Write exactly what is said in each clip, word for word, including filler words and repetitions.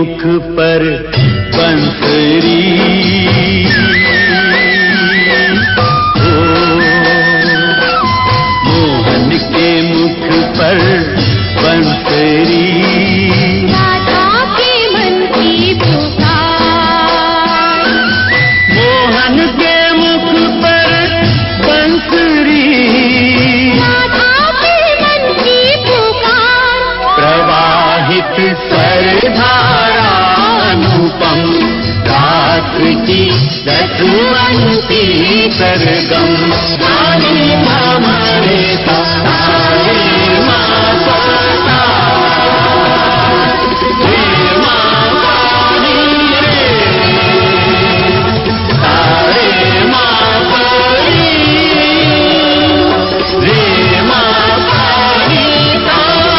मुख पर बंसरी, ओ मोहन के मुख पर बंसरी, राधा के मन की पुकार, मोहन के मुख पर बंसरी, राधा के मन की पुकार, प्रवाहित सरधारा अनुपम, रात की रसवंती सरगम, गाने हमारे तारे माँ पाता, रे माँ पानी रे, तारे माँ पानी, रे माँ पानी ता।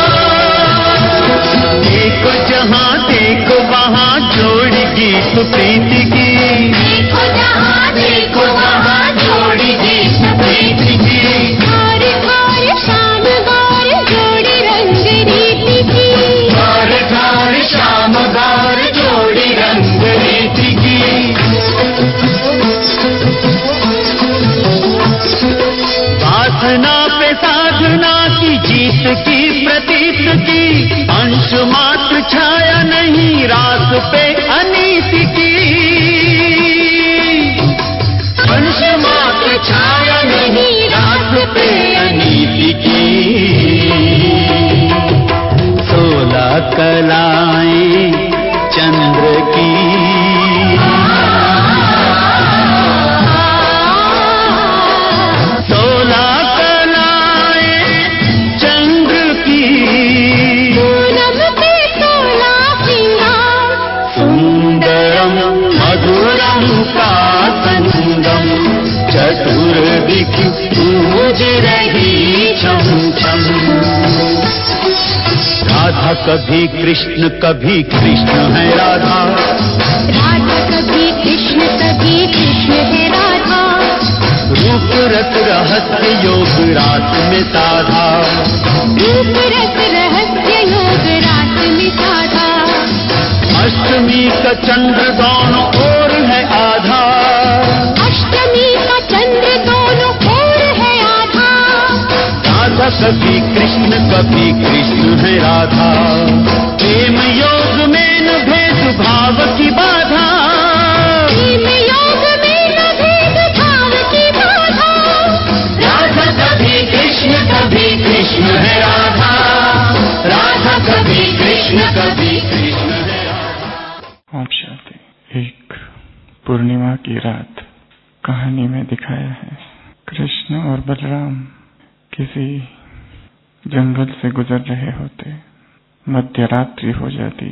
देखो जहाँ देखो वहाँ जोड़ी गीत प्रीति की, देखो जहाँ देखो वहाँ जोड़ी गीत प्रीति की, घर घर शाम गौर जोड़ी रंग रीति की, घर घर शाम गौर जोड़ी रंग रीति की, वासना पे साधना की जीत की प्रतीत की, अंश मात्र छाया नहीं रास पे अनीति की, अंश मात्र छाया नहीं रास पे अनीति की, सोलह कलाएं चंद्र की, सोलह कलाएं चंद्र की, पूनम पे सोलह सिंगार, सुंदरम मधुरम का संगम, चतुर्दिक पूज रही छम छम, राधा कभी कृष्ण कभी कृष्ण है राधा, राधा कभी कृष्ण कभी कृष्ण है राधा, रूप रस रहस्य योग रात में साधा, रूप रस रहस्य योग रात में साधा, अष्टमी का चंद्र दोनों ओर है आधा, अष्टमी का चंद्र दोनों ओर है आधा, राधा कभी कृष्ण कभी कृष्ण है राधा, प्रेम योग में न भेद भाव की बाधा, प्रेम योग में न भेद भाव की बाधा, राधा कभी कृष्ण कभी कृष्ण है राधा, राधा कभी कृष्ण कभी कृष्ण है राधा। ओम शांति। एक पूर्णिमा की रात कहानी में दिखाया है, कृष्ण और बलराम किसी जंगल से गुजर रहे होते, मध्य रात्रि हो जाती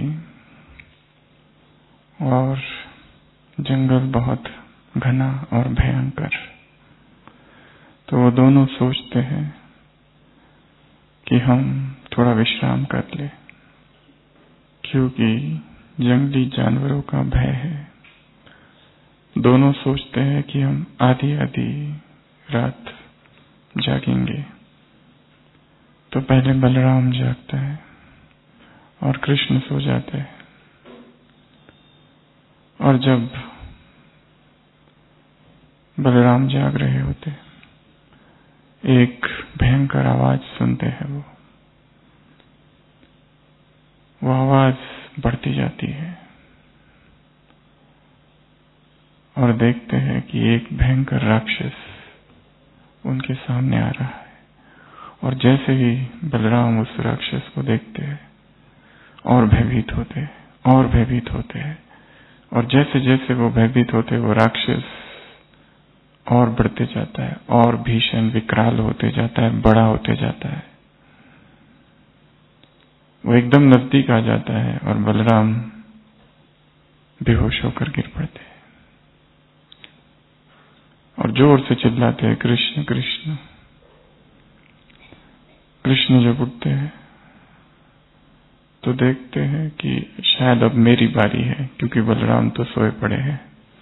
और जंगल बहुत घना और भयंकर, तो वो दोनों सोचते हैं कि हम थोड़ा विश्राम कर ले, क्योंकि जंगली जानवरों का भय है। दोनों सोचते हैं कि हम आधी आधी रात जागेंगे। तो पहले बलराम जागता है और कृष्ण सो जाते हैं, और जब बलराम जाग रहे होते, एक भयंकर आवाज सुनते हैं। वो वो आवाज बढ़ती जाती है और देखते हैं कि एक भयंकर राक्षस उनके सामने आ रहा है। और जैसे ही बलराम उस राक्षस को देखते हैं और भयभीत होते हैं और भयभीत होते हैं, और जैसे जैसे वो भयभीत होते वो राक्षस और बढ़ते जाता है और भीषण विकराल होते जाता है, बड़ा होते जाता है। वो एकदम नजदीक आ जाता है और बलराम बेहोश होकर गिर पड़ते हैं और जोर से चिल्लाते हैं, कृष्ण कृष्ण। कृष्ण जब उठते हैं तो देखते हैं कि शायद अब मेरी बारी है, क्योंकि बलराम तो सोए पड़े हैं।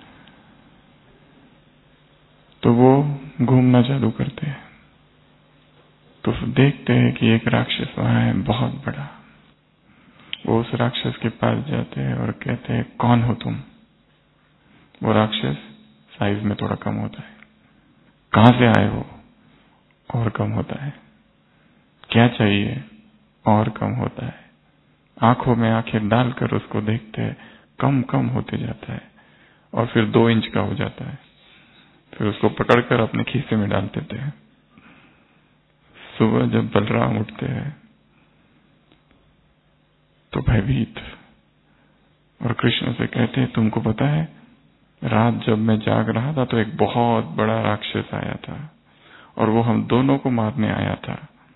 तो वो घूमना चालू करते हैं, तो देखते हैं कि एक राक्षस वहां है, बहुत बड़ा। वो उस राक्षस के पास जाते हैं और कहते हैं, कौन हो तुम? वो राक्षस साइज में थोड़ा कम होता है। कहां से आए हो? और कम होता है। क्या चाहिए? और कम होता है। आंखों में आंखें डालकर उसको देखते हैं, कम कम होते जाता है और फिर दो इंच का हो जाता है। फिर उसको पकड़कर अपने खीसे में डाल देते हैं। सुबह जब बलराम उठते हैं तो भयभीत, और कृष्ण से कहते हैं, तुमको पता है रात जब मैं जाग रहा था तो एक बहुत बड़ा राक्षस आया था और वो हम दोनों को मारने आया था।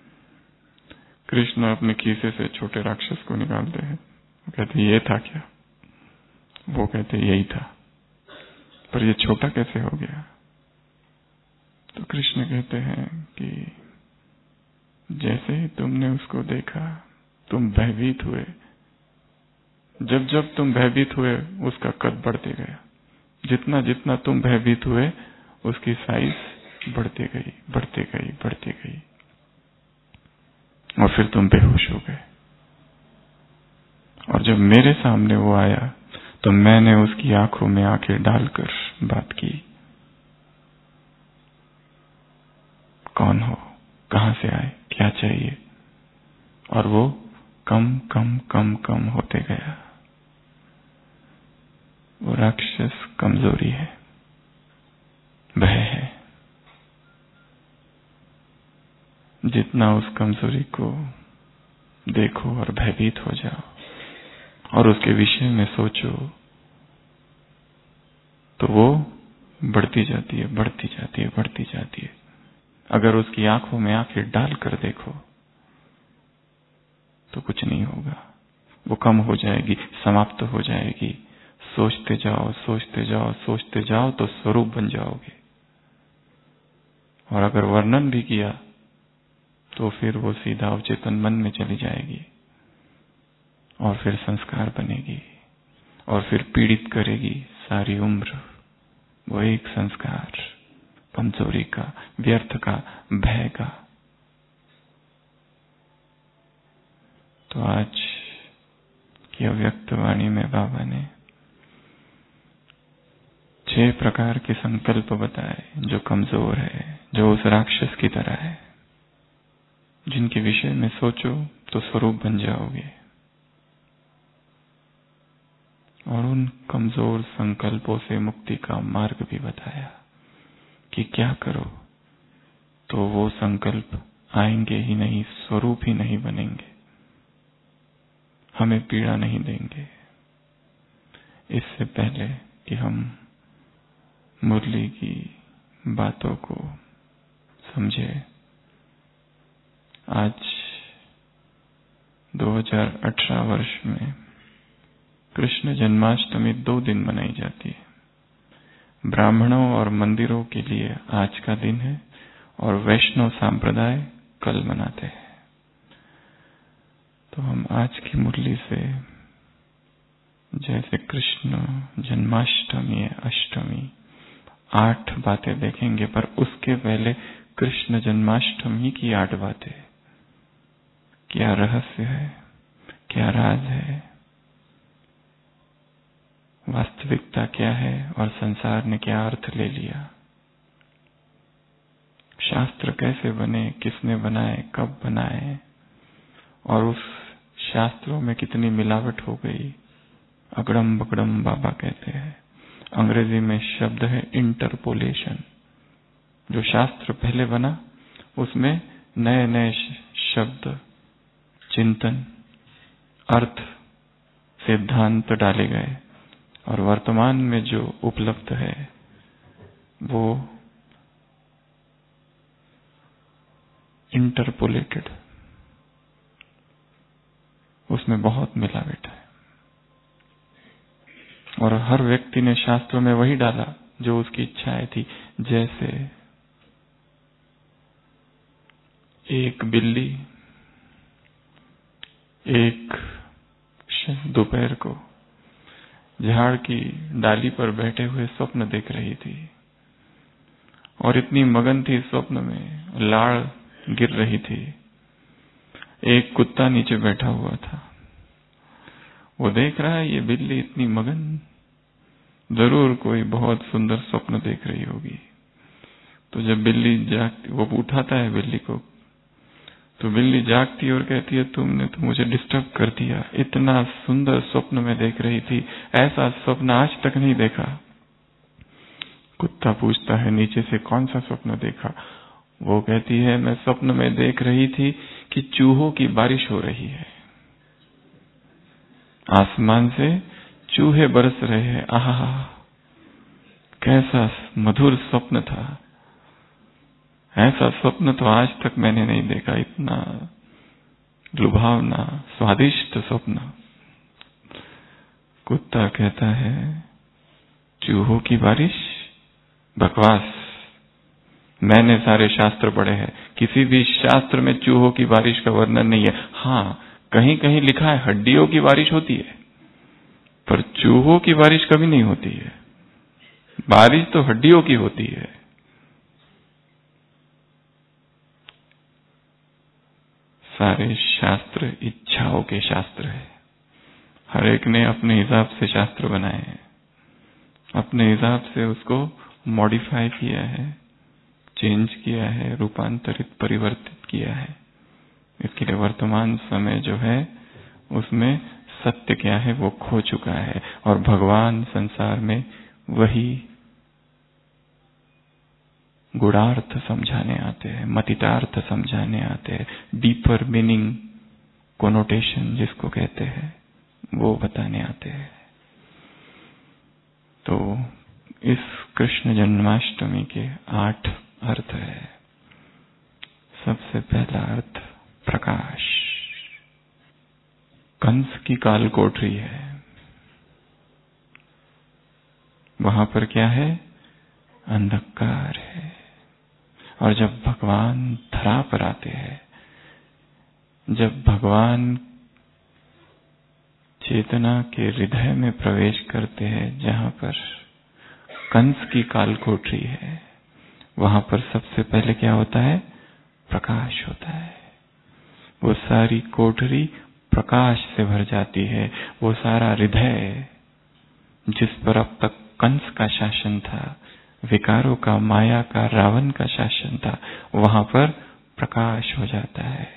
कृष्ण अपने खीसे से छोटे राक्षस को निकालते हैं। कहते ये था क्या? वो कहते यही था, पर ये छोटा कैसे हो गया? तो कृष्ण कहते हैं कि जैसे ही तुमने उसको देखा तुम भयभीत हुए। जब जब तुम भयभीत हुए उसका कद बढ़ते गया। जितना जितना तुम भयभीत हुए उसकी साइज बढ़ती गई, बढ़ती गई, बढ़ती गई, और फिर तुम बेहोश हो गए। और जब मेरे सामने वो आया तो मैंने उसकी आंखों में आंखें डालकर बात की, कौन हो, कहां से आए, क्या चाहिए? और वो कम कम कम कम होते गया। वो राक्षस कमजोरी है, भय है। जितना उस कमजोरी को देखो और भयभीत हो जाओ और उसके विषय में सोचो तो वो बढ़ती जाती है, बढ़ती जाती है, बढ़ती जाती है। अगर उसकी आंखों में आंखें डालकर देखो तो कुछ नहीं होगा। वो कम हो जाएगी, समाप्त हो जाएगी। सोचते जाओ, सोचते जाओ, सोचते जाओ तो स्वरूप बन जाओगे। और अगर वर्णन भी किया तो फिर वो सीधा अवचेतन मन में चली जाएगी और फिर संस्कार बनेगी और फिर पीड़ित करेगी सारी उम्र। वो एक संस्कार कमजोरी का, व्यर्थ का, भय का। तो आज की अव्यक्त वाणी में बाबा ने छह प्रकार के संकल्प बताए जो कमजोर है, जो उस राक्षस की तरह है, जिनके विषय में सोचो तो स्वरूप बन जाओगे। और उन कमजोर संकल्पों से मुक्ति का मार्ग भी बताया कि क्या करो तो वो संकल्प आएंगे ही नहीं, स्वरूप ही नहीं बनेंगे, हमें पीड़ा नहीं देंगे। इससे पहले कि हम मुरली की बातों को समझे, आज दो हज़ार अठारह वर्ष में कृष्ण जन्माष्टमी दो दिन मनाई जाती है। ब्राह्मणों और मंदिरों के लिए आज का दिन है और वैष्णव संप्रदाय कल मनाते हैं। तो हम आज की मुरली से जैसे कृष्ण जन्माष्टमी है, अष्टमी, आठ बातें देखेंगे, पर उसके पहले कृष्ण जन्माष्टमी की आठ बातें, क्या रहस्य है, क्या राज है, वास्तविकता क्या है और संसार ने क्या अर्थ ले लिया, शास्त्र कैसे बने, किसने बनाए, कब बनाए, और उस शास्त्रों में कितनी मिलावट हो गई। अगड़म बगड़म बाबा कहते हैं। अंग्रेजी में शब्द है इंटरपोलेशन। जो शास्त्र पहले बना उसमें नए नए शब्द, चिंतन, अर्थ, सिद्धांत डाले गए, और वर्तमान में जो उपलब्ध है वो इंटरपोलेटेड, उसमें बहुत मिलावट है। और हर व्यक्ति ने शास्त्रों में वही डाला जो उसकी इच्छाएं थी। जैसे एक बिल्ली एक दोपहर को झाड़ की डाली पर बैठे हुए स्वप्न देख रही थी और इतनी मगन थी स्वप्न में, लाड़ गिर रही थी। एक कुत्ता नीचे बैठा हुआ था वो देख रहा है ये बिल्ली इतनी मगन, जरूर कोई बहुत सुंदर स्वप्न देख रही होगी। तो जब बिल्ली जागती, वो उठाता है बिल्ली को, तो बिल्ली जागती और कहती है तुमने तो मुझे डिस्टर्ब कर दिया, इतना सुंदर स्वप्न में देख रही थी, ऐसा स्वप्न आज तक नहीं देखा। कुत्ता पूछता है नीचे से कौन सा स्वप्न देखा? वो कहती है मैं स्वप्न में देख रही थी कि चूहों की बारिश हो रही है, आसमान से चूहे बरस रहे हैं। आहा, कैसा मधुर स्वप्न था, ऐसा स्वप्न तो आज तक मैंने नहीं देखा, इतना लुभावना स्वादिष्ट स्वप्न। कुत्ता कहता है चूहों की बारिश, बकवास, मैंने सारे शास्त्र पढ़े हैं, किसी भी शास्त्र में चूहों की बारिश का वर्णन नहीं है। हाँ, कहीं कहीं लिखा है हड्डियों की बारिश होती है, पर चूहों की बारिश कभी नहीं होती है। बारिश तो हड्डियों की होती है। सारे शास्त्र इच्छाओं के शास्त्र है। हर एक ने अपने हिसाब से शास्त्र बनाए हैं, अपने हिसाब से उसको मॉडिफाई किया है, चेंज किया है, रूपांतरित परिवर्तित किया है। इसके लिए वर्तमान समय जो है उसमें सत्य क्या है वो खो चुका है, और भगवान संसार में वही गुणार्थ समझाने आते हैं, मतितार्थ समझाने आते हैं, डीपर मीनिंग कोनोटेशन जिसको कहते हैं वो बताने आते हैं। तो इस कृष्ण जन्माष्टमी के आठ अर्थ है। सबसे पहला अर्थ प्रकाश। कंस की काल कोठरी है, वहां पर क्या है? अंधकार है। और जब भगवान धरा पर आते हैं, जब भगवान चेतना के हृदय में प्रवेश करते हैं, जहां पर कंस की काल कोठरी है, वहां पर सबसे पहले क्या होता है? प्रकाश होता है। वो सारी कोठरी प्रकाश से भर जाती है। वो सारा हृदय जिस पर अब तक कंस का शासन था, विकारों का, माया का, रावण का शासन था, वहां पर प्रकाश हो जाता है।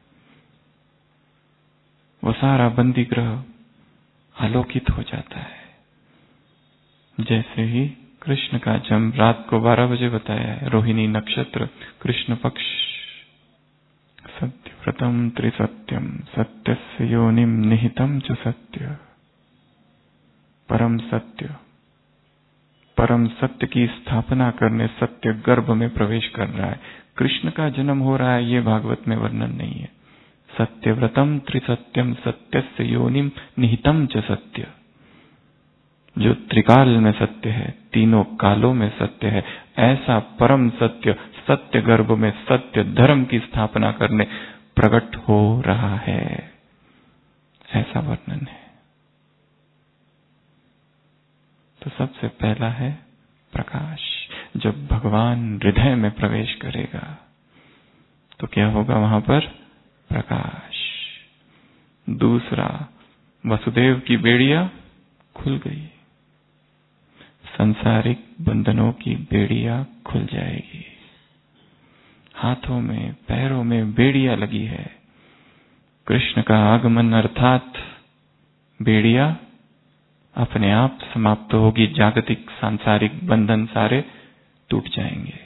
वो सारा बंदी ग्रह आलोकित हो जाता है। जैसे ही कृष्ण का जन्म रात को बारह बजे बताया है, रोहिणी नक्षत्र, कृष्ण पक्ष, सत्यव्रतम त्रिसत्यम सत्यस्य योनिम निहितम च सत्य, परम सत्य, परम सत्य की स्थापना करने सत्य गर्भ में प्रवेश कर रहा है। कृष्ण का जन्म हो रहा है, ये भागवत में वर्णन नहीं है। सत्यव्रतम त्रिसत्यम सत्यस्य योनिम निहितम च सत्य, जो त्रिकाल में सत्य है, तीनों कालों में सत्य है, ऐसा परम सत्य सत्य गर्भ में सत्य धर्म की स्थापना करने प्रकट हो रहा है, ऐसा वर्णन है। तो सबसे पहला है प्रकाश। जब भगवान हृदय में प्रवेश करेगा तो क्या होगा? वहां पर प्रकाश। दूसरा, वसुदेव की बेड़ियां खुल गई, सांसारिक बंधनों की बेड़ियां खुल जाएगी। हाथों में पैरों में बेड़ियां लगी है। कृष्ण का आगमन अर्थात बेड़ियां अपने आप समाप्त होगी, जागतिक सांसारिक बंधन सारे टूट जाएंगे,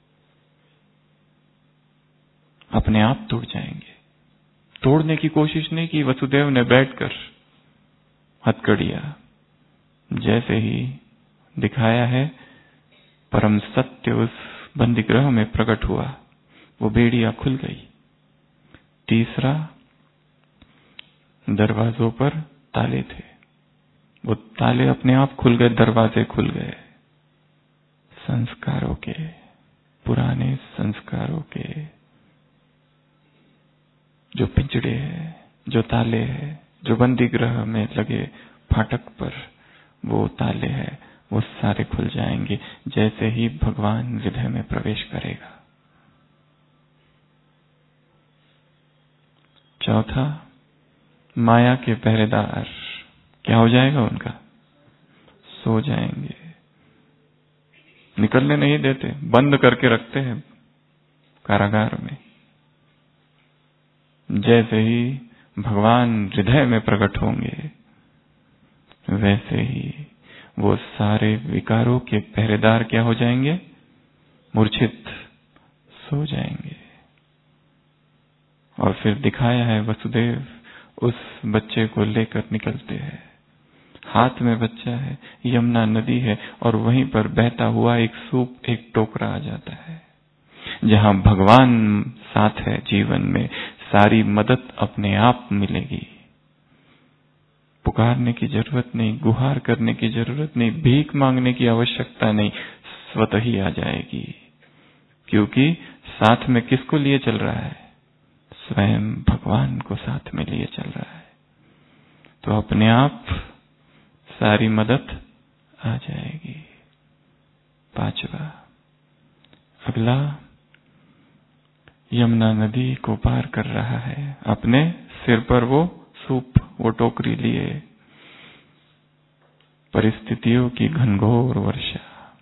अपने आप टूट जाएंगे। तोड़ने की कोशिश नहीं की वसुदेव ने बैठकर हथकड़ियां, जैसे ही दिखाया है परम सत्य उस बंदीगृह में प्रकट हुआ, वो बेड़ियां खुल गई। तीसरा, दरवाजों पर ताले थे, वो ताले अपने आप खुल गए, दरवाजे खुल गए। संस्कारों के, पुराने संस्कारों के जो पिंजड़े हैं, जो ताले हैं, जो बंदीगृह में लगे फाटक पर वो ताले हैं, वो सारे खुल जाएंगे जैसे ही भगवान हृदय में प्रवेश करेगा। चौथा, माया के पहरेदार क्या हो जाएगा उनका? सो जाएंगे। निकलने नहीं देते, बंद करके रखते हैं कारागार में। जैसे ही भगवान हृदय में प्रकट होंगे, वैसे ही वो सारे विकारों के पहरेदार क्या हो जाएंगे? मूर्छित, सो जाएंगे। और फिर दिखाया है वसुदेव उस बच्चे को लेकर निकलते हैं। हाथ में बच्चा है, यमुना नदी है, और वहीं पर बहता हुआ एक सूप, एक टोकरा आ जाता है। जहां भगवान साथ है जीवन में, सारी मदद अपने आप मिलेगी। पुकारने की जरूरत नहीं, गुहार करने की जरूरत नहीं, भीख मांगने की आवश्यकता नहीं, स्वतः ही आ जाएगी। क्योंकि साथ में किसको लिए चल रहा है? स्वयं भगवान को साथ में लिए चल रहा है। तो अपने आप सारी मदद आ जाएगी। पांचवा, अगला, यमुना नदी को पार कर रहा है, अपने सिर पर वो सूप, वो टोकरी लिए। परिस्थितियों की घनघोर वर्षा।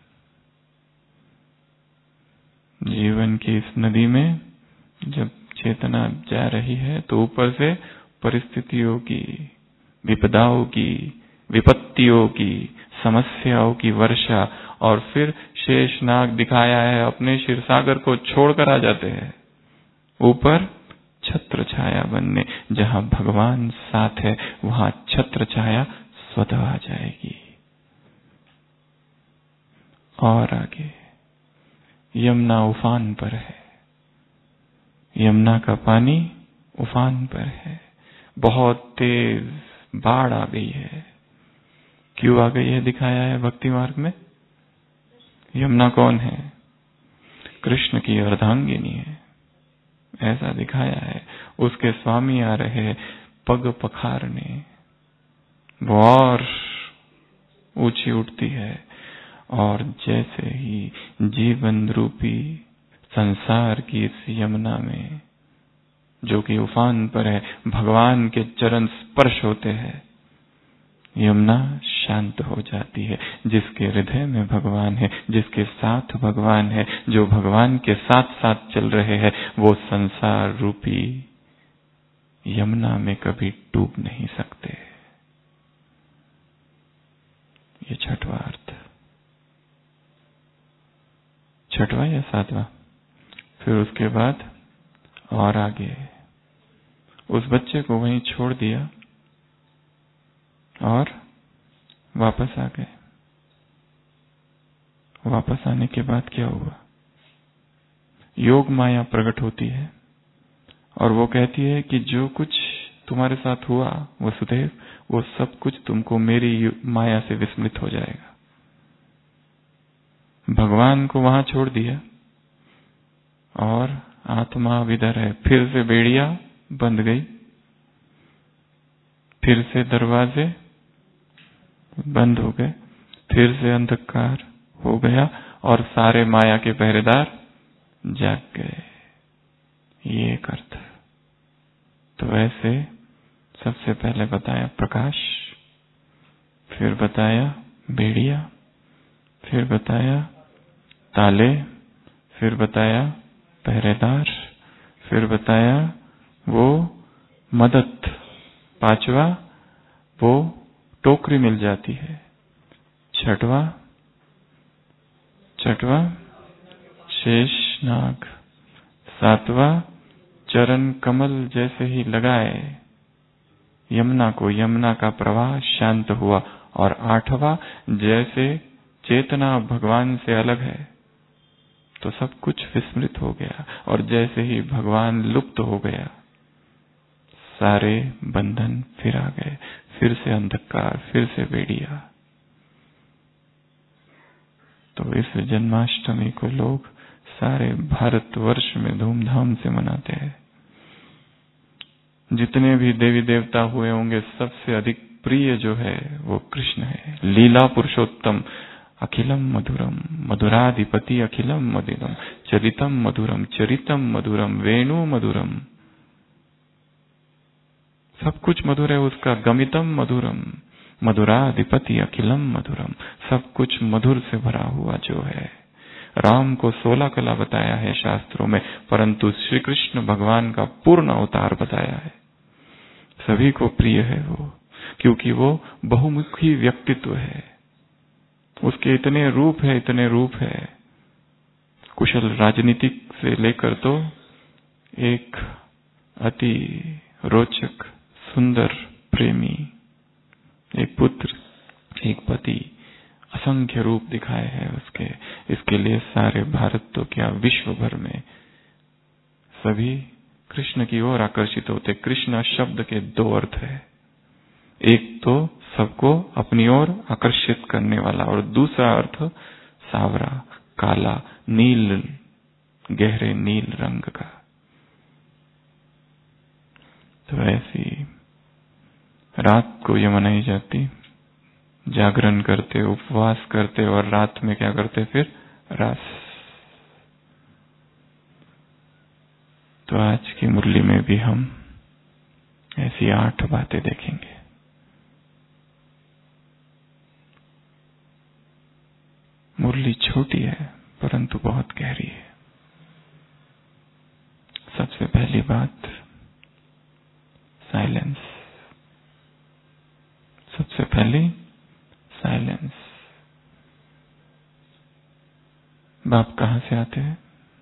जीवन की इस नदी में जब चेतना जा रही है तो ऊपर से परिस्थितियों की, विपदाओं की, विपत्तियों की, समस्याओं की वर्षा, और फिर शेषनाग दिखाया है अपने क्षीरसागर को छोड़कर आ जाते हैं ऊपर छत्र छाया बनने। जहां भगवान साथ है वहां छत्र छाया स्वतः आ जाएगी। और आगे यमुना उफान पर है। यमुना का पानी उफान पर है, बहुत तेज बाढ़ आ गई है। क्यों आ गई है दिखाया है भक्ति मार्ग में। यमुना कौन है? कृष्ण की अर्धांगिनी है, ऐसा दिखाया है। उसके स्वामी आ रहे पग पखारने, वो और ऊंची उठती है। और जैसे ही जीवन रूपी संसार की इस यमुना में, जो कि उफान पर है, भगवान के चरण स्पर्श होते हैं, यमुना शांत हो जाती है। जिसके हृदय में भगवान है, जिसके साथ भगवान है, जो भगवान के साथ साथ चल रहे हैं, वो संसार रूपी यमुना में कभी डूब नहीं सकते। ये छठवां अर्थ। छठवां या सातवां? फिर उसके बाद और आगे उस बच्चे को वहीं छोड़ दिया और वापस आ गए। वापस आने के बाद क्या हुआ? योग माया प्रकट होती है और वो कहती है कि जो कुछ तुम्हारे साथ हुआ वसुदेव, वो सब कुछ तुमको मेरी माया से विस्मृत हो जाएगा। भगवान को वहां छोड़ दिया और आत्मा विधर है। फिर से बेड़िया बंद गई, फिर से दरवाजे बंद हो गए, फिर से अंधकार हो गया और सारे माया के पहरेदार जाग गए। ये एक अर्थ। तो ऐसे सबसे पहले बताया प्रकाश, फिर बताया बेड़िया, फिर बताया ताले, फिर बताया पहरेदार, फिर बताया वो मदद, पांचवा वो टोकरी मिल जाती है, छठवा छठवा शेषनाग, सातवां चरण कमल जैसे ही लगाए यमुना को, यमुना का प्रवाह शांत हुआ। और आठवां जैसे चेतना भगवान से अलग है तो सब कुछ विस्मृत हो गया, और जैसे ही भगवान लुप्त हो गया सारे बंधन फिर आ गए, फिर से अंधकार, फिर से बेड़िया। तो इस जन्माष्टमी को लोग सारे भारतवर्ष में धूमधाम से मनाते हैं। जितने भी देवी देवता हुए होंगे सबसे अधिक प्रिय जो है वो कृष्ण है। लीला पुरुषोत्तम अखिलम मधुरम, मधुराधिपति अखिलम मधुरम, चरितम मधुरम, चरितम मधुरम, वेणु मधुरम, सब कुछ मधुर है उसका। गमितम मधुरम, मधुराधिपति अखिलम मधुरम, सब कुछ मधुर से भरा हुआ जो है। राम को सोलह कला बताया है शास्त्रों में, परंतु श्री कृष्ण भगवान का पूर्ण अवतार बताया है। सभी को प्रिय है वो, क्योंकि वो बहुमुखी व्यक्तित्व है। उसके इतने रूप है, इतने रूप है, कुशल राजनीतिक से लेकर तो एक अति रोचक सुंदर प्रेमी, एक पुत्र, एक पति, असंख्य रूप दिखाए हैं उसके। इसके लिए सारे भारत तो क्या विश्व भर में सभी कृष्ण की ओर आकर्षित होते। कृष्ण शब्द के दो अर्थ है, एक तो सबको अपनी ओर आकर्षित करने वाला, और दूसरा अर्थ सावरा, काला, नील, गहरे नील रंग का। तो ऐसी रात को ये मनाई जाती, जागरण करते, उपवास करते, और रात में क्या करते फिर रास। तो आज की मुरली में भी हम ऐसी आठ बातें देखेंगे। मुरली छोटी है परंतु बहुत गहरी है। सबसे पहली बात साइलेंस। सबसे पहली साइलेंस। बाप कहां से आते हैं,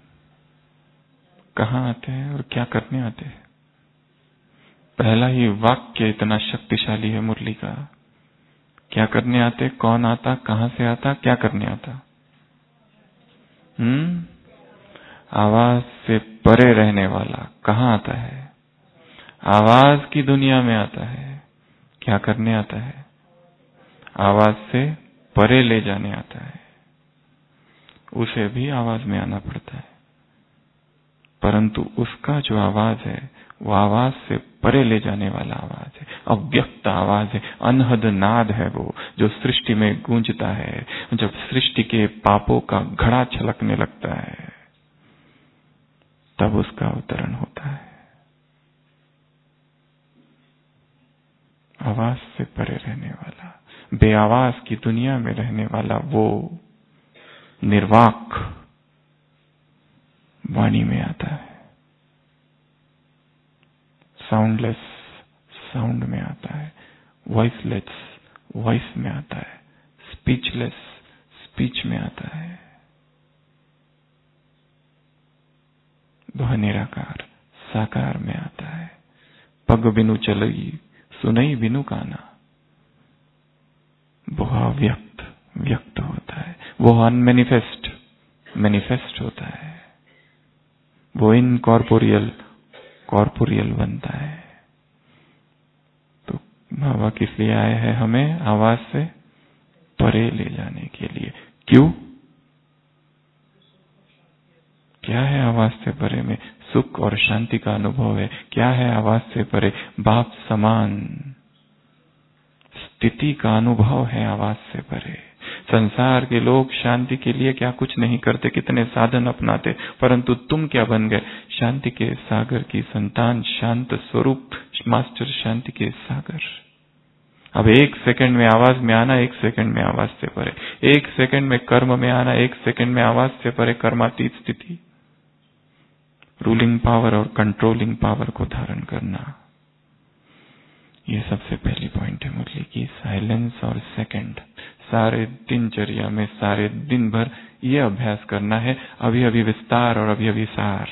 कहां आते हैं और क्या करने आते हैं? पहला ही वाक्य इतना शक्तिशाली है मुरली का। क्या करने आते, कौन आता, कहां से आता, क्या करने आता? हम्म आवाज से परे रहने वाला कहां आता है? आवाज की दुनिया में आता है। क्या करने आता है? आवाज से परे ले जाने आता है। उसे भी आवाज में आना पड़ता है, परंतु उसका जो आवाज है वो आवाज से परे ले जाने वाला आवाज है, अव्यक्त आवाज है, अनहद नाद है वो, जो सृष्टि में गूंजता है। जब सृष्टि के पापों का घड़ा छलकने लगता है तब उसका अवतरण होता है। आवाज से परे रहने वाला, बेआवाज की दुनिया में रहने वाला वो निर्वाक वाणी में आता है। साउंडलेस साउंड में आता है। वॉइसलेस वॉइस में आता है। स्पीचलेस स्पीच में आता है। वह निराकार साकार में आता है। पग बिनु चलई सुनई बिनु काना। वह अव्यक्त व्यक्त होता है। वो अनमैनिफेस्ट मैनिफेस्ट होता है। वो इनकॉर्पोरियल कॉर्पोरियल बनता है। तो बाबा किस लिए आए हैं? हमें आवाज से परे ले जाने के लिए। क्यों? क्या है आवाज से परे में? सुख और शांति का अनुभव है। क्या है आवाज से परे? बाप समान स्थिति का अनुभव है आवाज से परे। संसार के लोग शांति के लिए क्या कुछ नहीं करते, कितने साधन अपनाते, परंतु तुम क्या बन गए? शांति के सागर की संतान, शांत स्वरूप मास्टर शांति के सागर। अब एक सेकंड में आवाज में आना, एक सेकंड में आवाज से परे, एक सेकंड में कर्म में आना, एक सेकंड में आवाज से परे कर्मातीत स्थिति, रूलिंग पावर और कंट्रोलिंग पावर को धारण करना। ये सबसे पहली पॉइंट है मुरली की, साइलेंस। और सेकंड, सारे दिनचर्या में सारे दिन भर ये अभ्यास करना है, अभी अभी विस्तार और अभी अभी सार,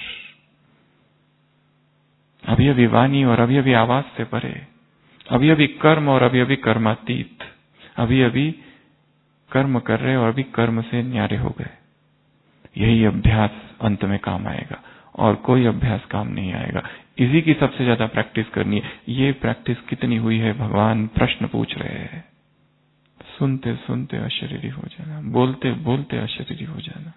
अभी अभी वाणी और अभी अभी आवाज से परे, अभी अभी कर्म और अभी अभी कर्मातीत, अभी अभी कर्म कर रहे और अभी कर्म से न्यारे हो गए। यही अभ्यास अंत में काम आएगा और कोई अभ्यास काम नहीं आएगा। इसी की सबसे ज्यादा प्रैक्टिस करनी है। ये प्रैक्टिस कितनी हुई है भगवान प्रश्न पूछ रहे हैं। सुनते सुनते अशरीरी हो जाना, बोलते बोलते अशरीरी हो जाना,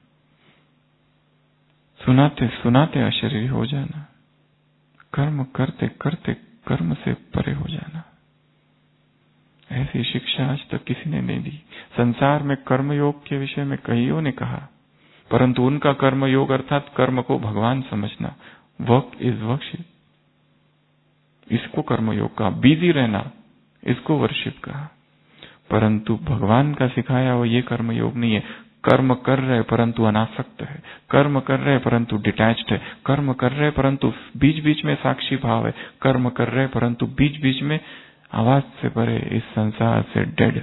सुनाते सुनाते अशरीरी हो जाना, कर्म करते करते कर्म से परे हो जाना। ऐसी शिक्षा आज तक किसी ने नहीं दी। संसार में कर्मयोग के विषय में कईयों ने कहा, परंतु उनका कर्मयोग अर्थात कर्म को भगवान समझना, वर्क इज वर्कशिप, इसको कर्मयोग का, बिजी रहना इसको वर्शिप कहा। परंतु भगवान का सिखाया वो ये कर्मयोग नहीं है। कर्म कर रहे परंतु अनासक्त है, कर्म कर रहे परंतु डिटैच्ड है, कर्म कर रहे परंतु बीच बीच में साक्षी भाव है, कर्म कर रहे परंतु बीच बीच में आवाज से परे, इस संसार से डेड।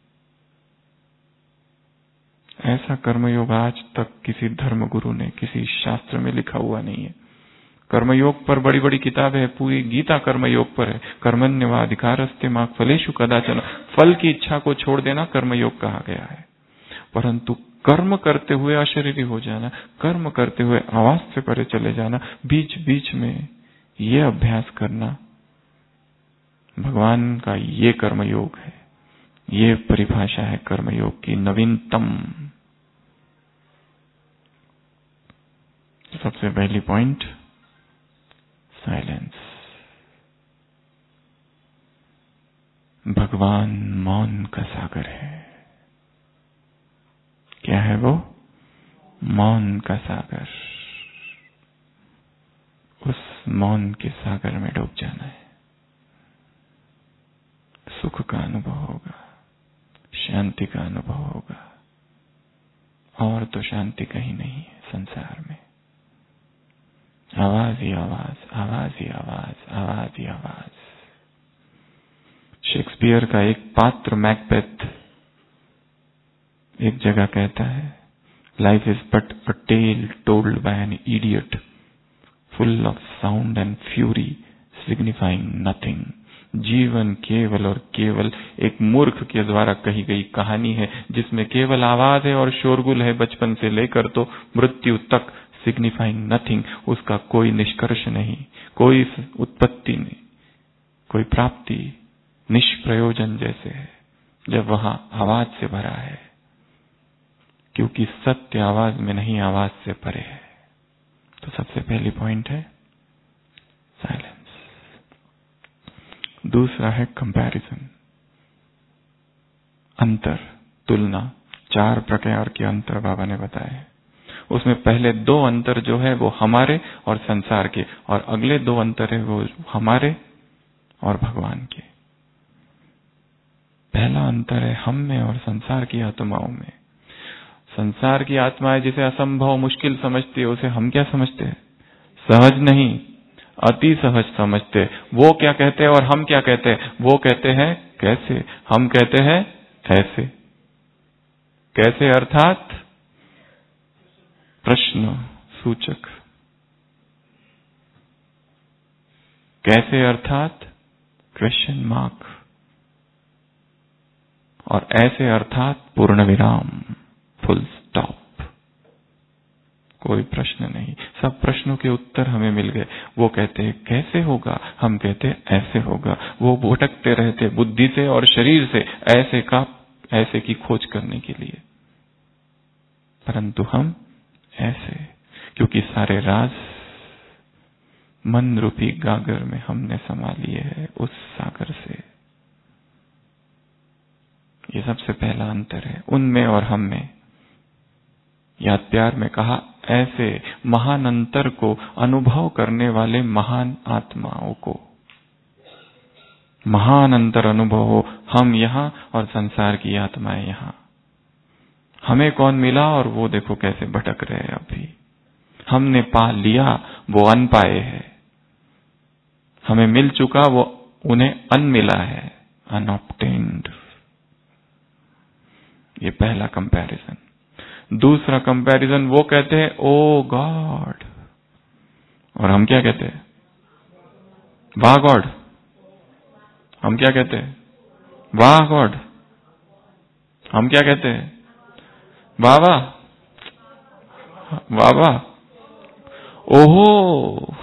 ऐसा कर्मयोग आज तक किसी धर्मगुरु ने किसी शास्त्र में लिखा हुआ नहीं है। कर्मयोग पर बड़ी बड़ी किताबें हैं, पूरी गीता कर्मयोग पर है। कर्मण्यवा अधिकारस्ते मा फलेषु कदाचन, फल की इच्छा को छोड़ देना कर्मयोग कहा गया है। परंतु कर्म करते हुए अशरीरी हो जाना, कर्म करते हुए आवाज से परे चले जाना, बीच बीच में ये अभ्यास करना, भगवान का ये कर्मयोग है। ये परिभाषा है कर्मयोग की नवीनतम। सबसे पहली पॉइंट, साइलेंस। भगवान मौन का सागर है। क्या है वो? मौन का सागर। उस मौन के सागर में डूब जाना है। सुख का अनुभव होगा, शांति का अनुभव होगा, और तो शांति कहीं नहीं है संसार में। आवाज ही आवाज, आवाज ही आवाज, आवाज ही आवाज। शेक्सपियर का एक पात्र मैकबेथ एक जगह कहता है, life is but a tale told by an idiot full of sound and fury signifying nothing. जीवन केवल और केवल एक मूर्ख के द्वारा कही गई कहानी है, जिसमें केवल आवाज है और शोरगुल है बचपन से लेकर तो मृत्यु तक। सिग्निफाइंग नथिंग, उसका कोई निष्कर्ष नहीं, कोई उत्पत्ति नहीं, कोई प्राप्ति, निष्प्रयोजन जैसे है जब वहां आवाज से भरा है, क्योंकि सत्य आवाज में नहीं, आवाज से परे है। तो सबसे पहली पॉइंट है साइलेंस। दूसरा है कंपैरिजन, अंतर, तुलना। चार प्रकार के अंतर बाबा ने बताए। उसमें पहले दो अंतर जो है वो हमारे और संसार के, और अगले दो अंतर है वो हमारे और भगवान के। पहला अंतर है हम में और संसार की आत्माओं में। संसार की आत्माएं जिसे असंभव मुश्किल समझती है, उसे हम क्या समझते हैं? सहज नहीं, अति सहज समझते। वो क्या कहते हैं और हम क्या कहते हैं? वो कहते हैं कैसे, हम कहते हैं ऐसे। कैसे अर्थात प्रश्न सूचक। कैसे अर्थात क्वेश्चन मार्क। और ऐसे अर्थात पूर्ण विराम, फुल स्टॉप। कोई प्रश्न नहीं, सब प्रश्नों के उत्तर हमें मिल गए। वो कहते हैं कैसे होगा, हम कहते हैं ऐसे होगा। वो भटकते रहते बुद्धि से और शरीर से ऐसे का ऐसे की खोज करने के लिए, परंतु हम ऐसे, क्योंकि सारे राज मन रूपी गागर में हमने समा लिए हैं, उस सागर से। ये सबसे पहला अंतर है उनमें और हम में। याद प्यार में कहा, ऐसे महान अंतर को अनुभव करने वाले महान आत्माओं को महान अंतर अनुभव हो, हम यहां और संसार की आत्माएं यहां। हमें कौन मिला और वो देखो कैसे भटक रहे हैं अभी। हमने पा लिया, वो अन पाए हैं। हमें मिल चुका, वो उन्हें अन मिला है, अनऑब्टेन्ड। ये पहला कंपैरिजन। दूसरा कंपैरिजन, वो कहते हैं ओ गॉड, और हम क्या कहते हैं? वाह गॉड। हम क्या कहते हैं? वाह गॉड। हम क्या कहते हैं? वाह वाह, वाह वाह, ओहो।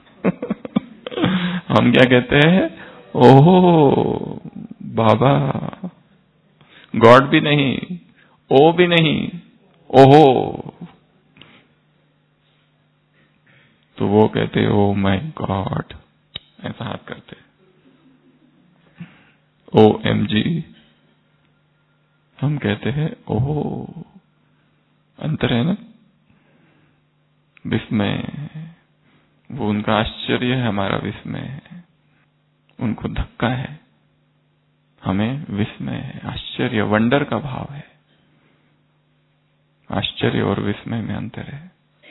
हम क्या कहते हैं? ओहो बाबा। गॉड भी नहीं, ओ भी नहीं, ओहो। तो वो कहते हैं ओ माय गॉड, ऐसा हाथ करते, ओ एम जी। हम कहते हैं ओहो। अंतर है ना? विस्मय, वो उनका आश्चर्य है, हमारा विस्मय है। उनको धक्का है, हमें विस्मय है, आश्चर्य, वंडर का भाव है। आश्चर्य और विस्मय में अंतर है।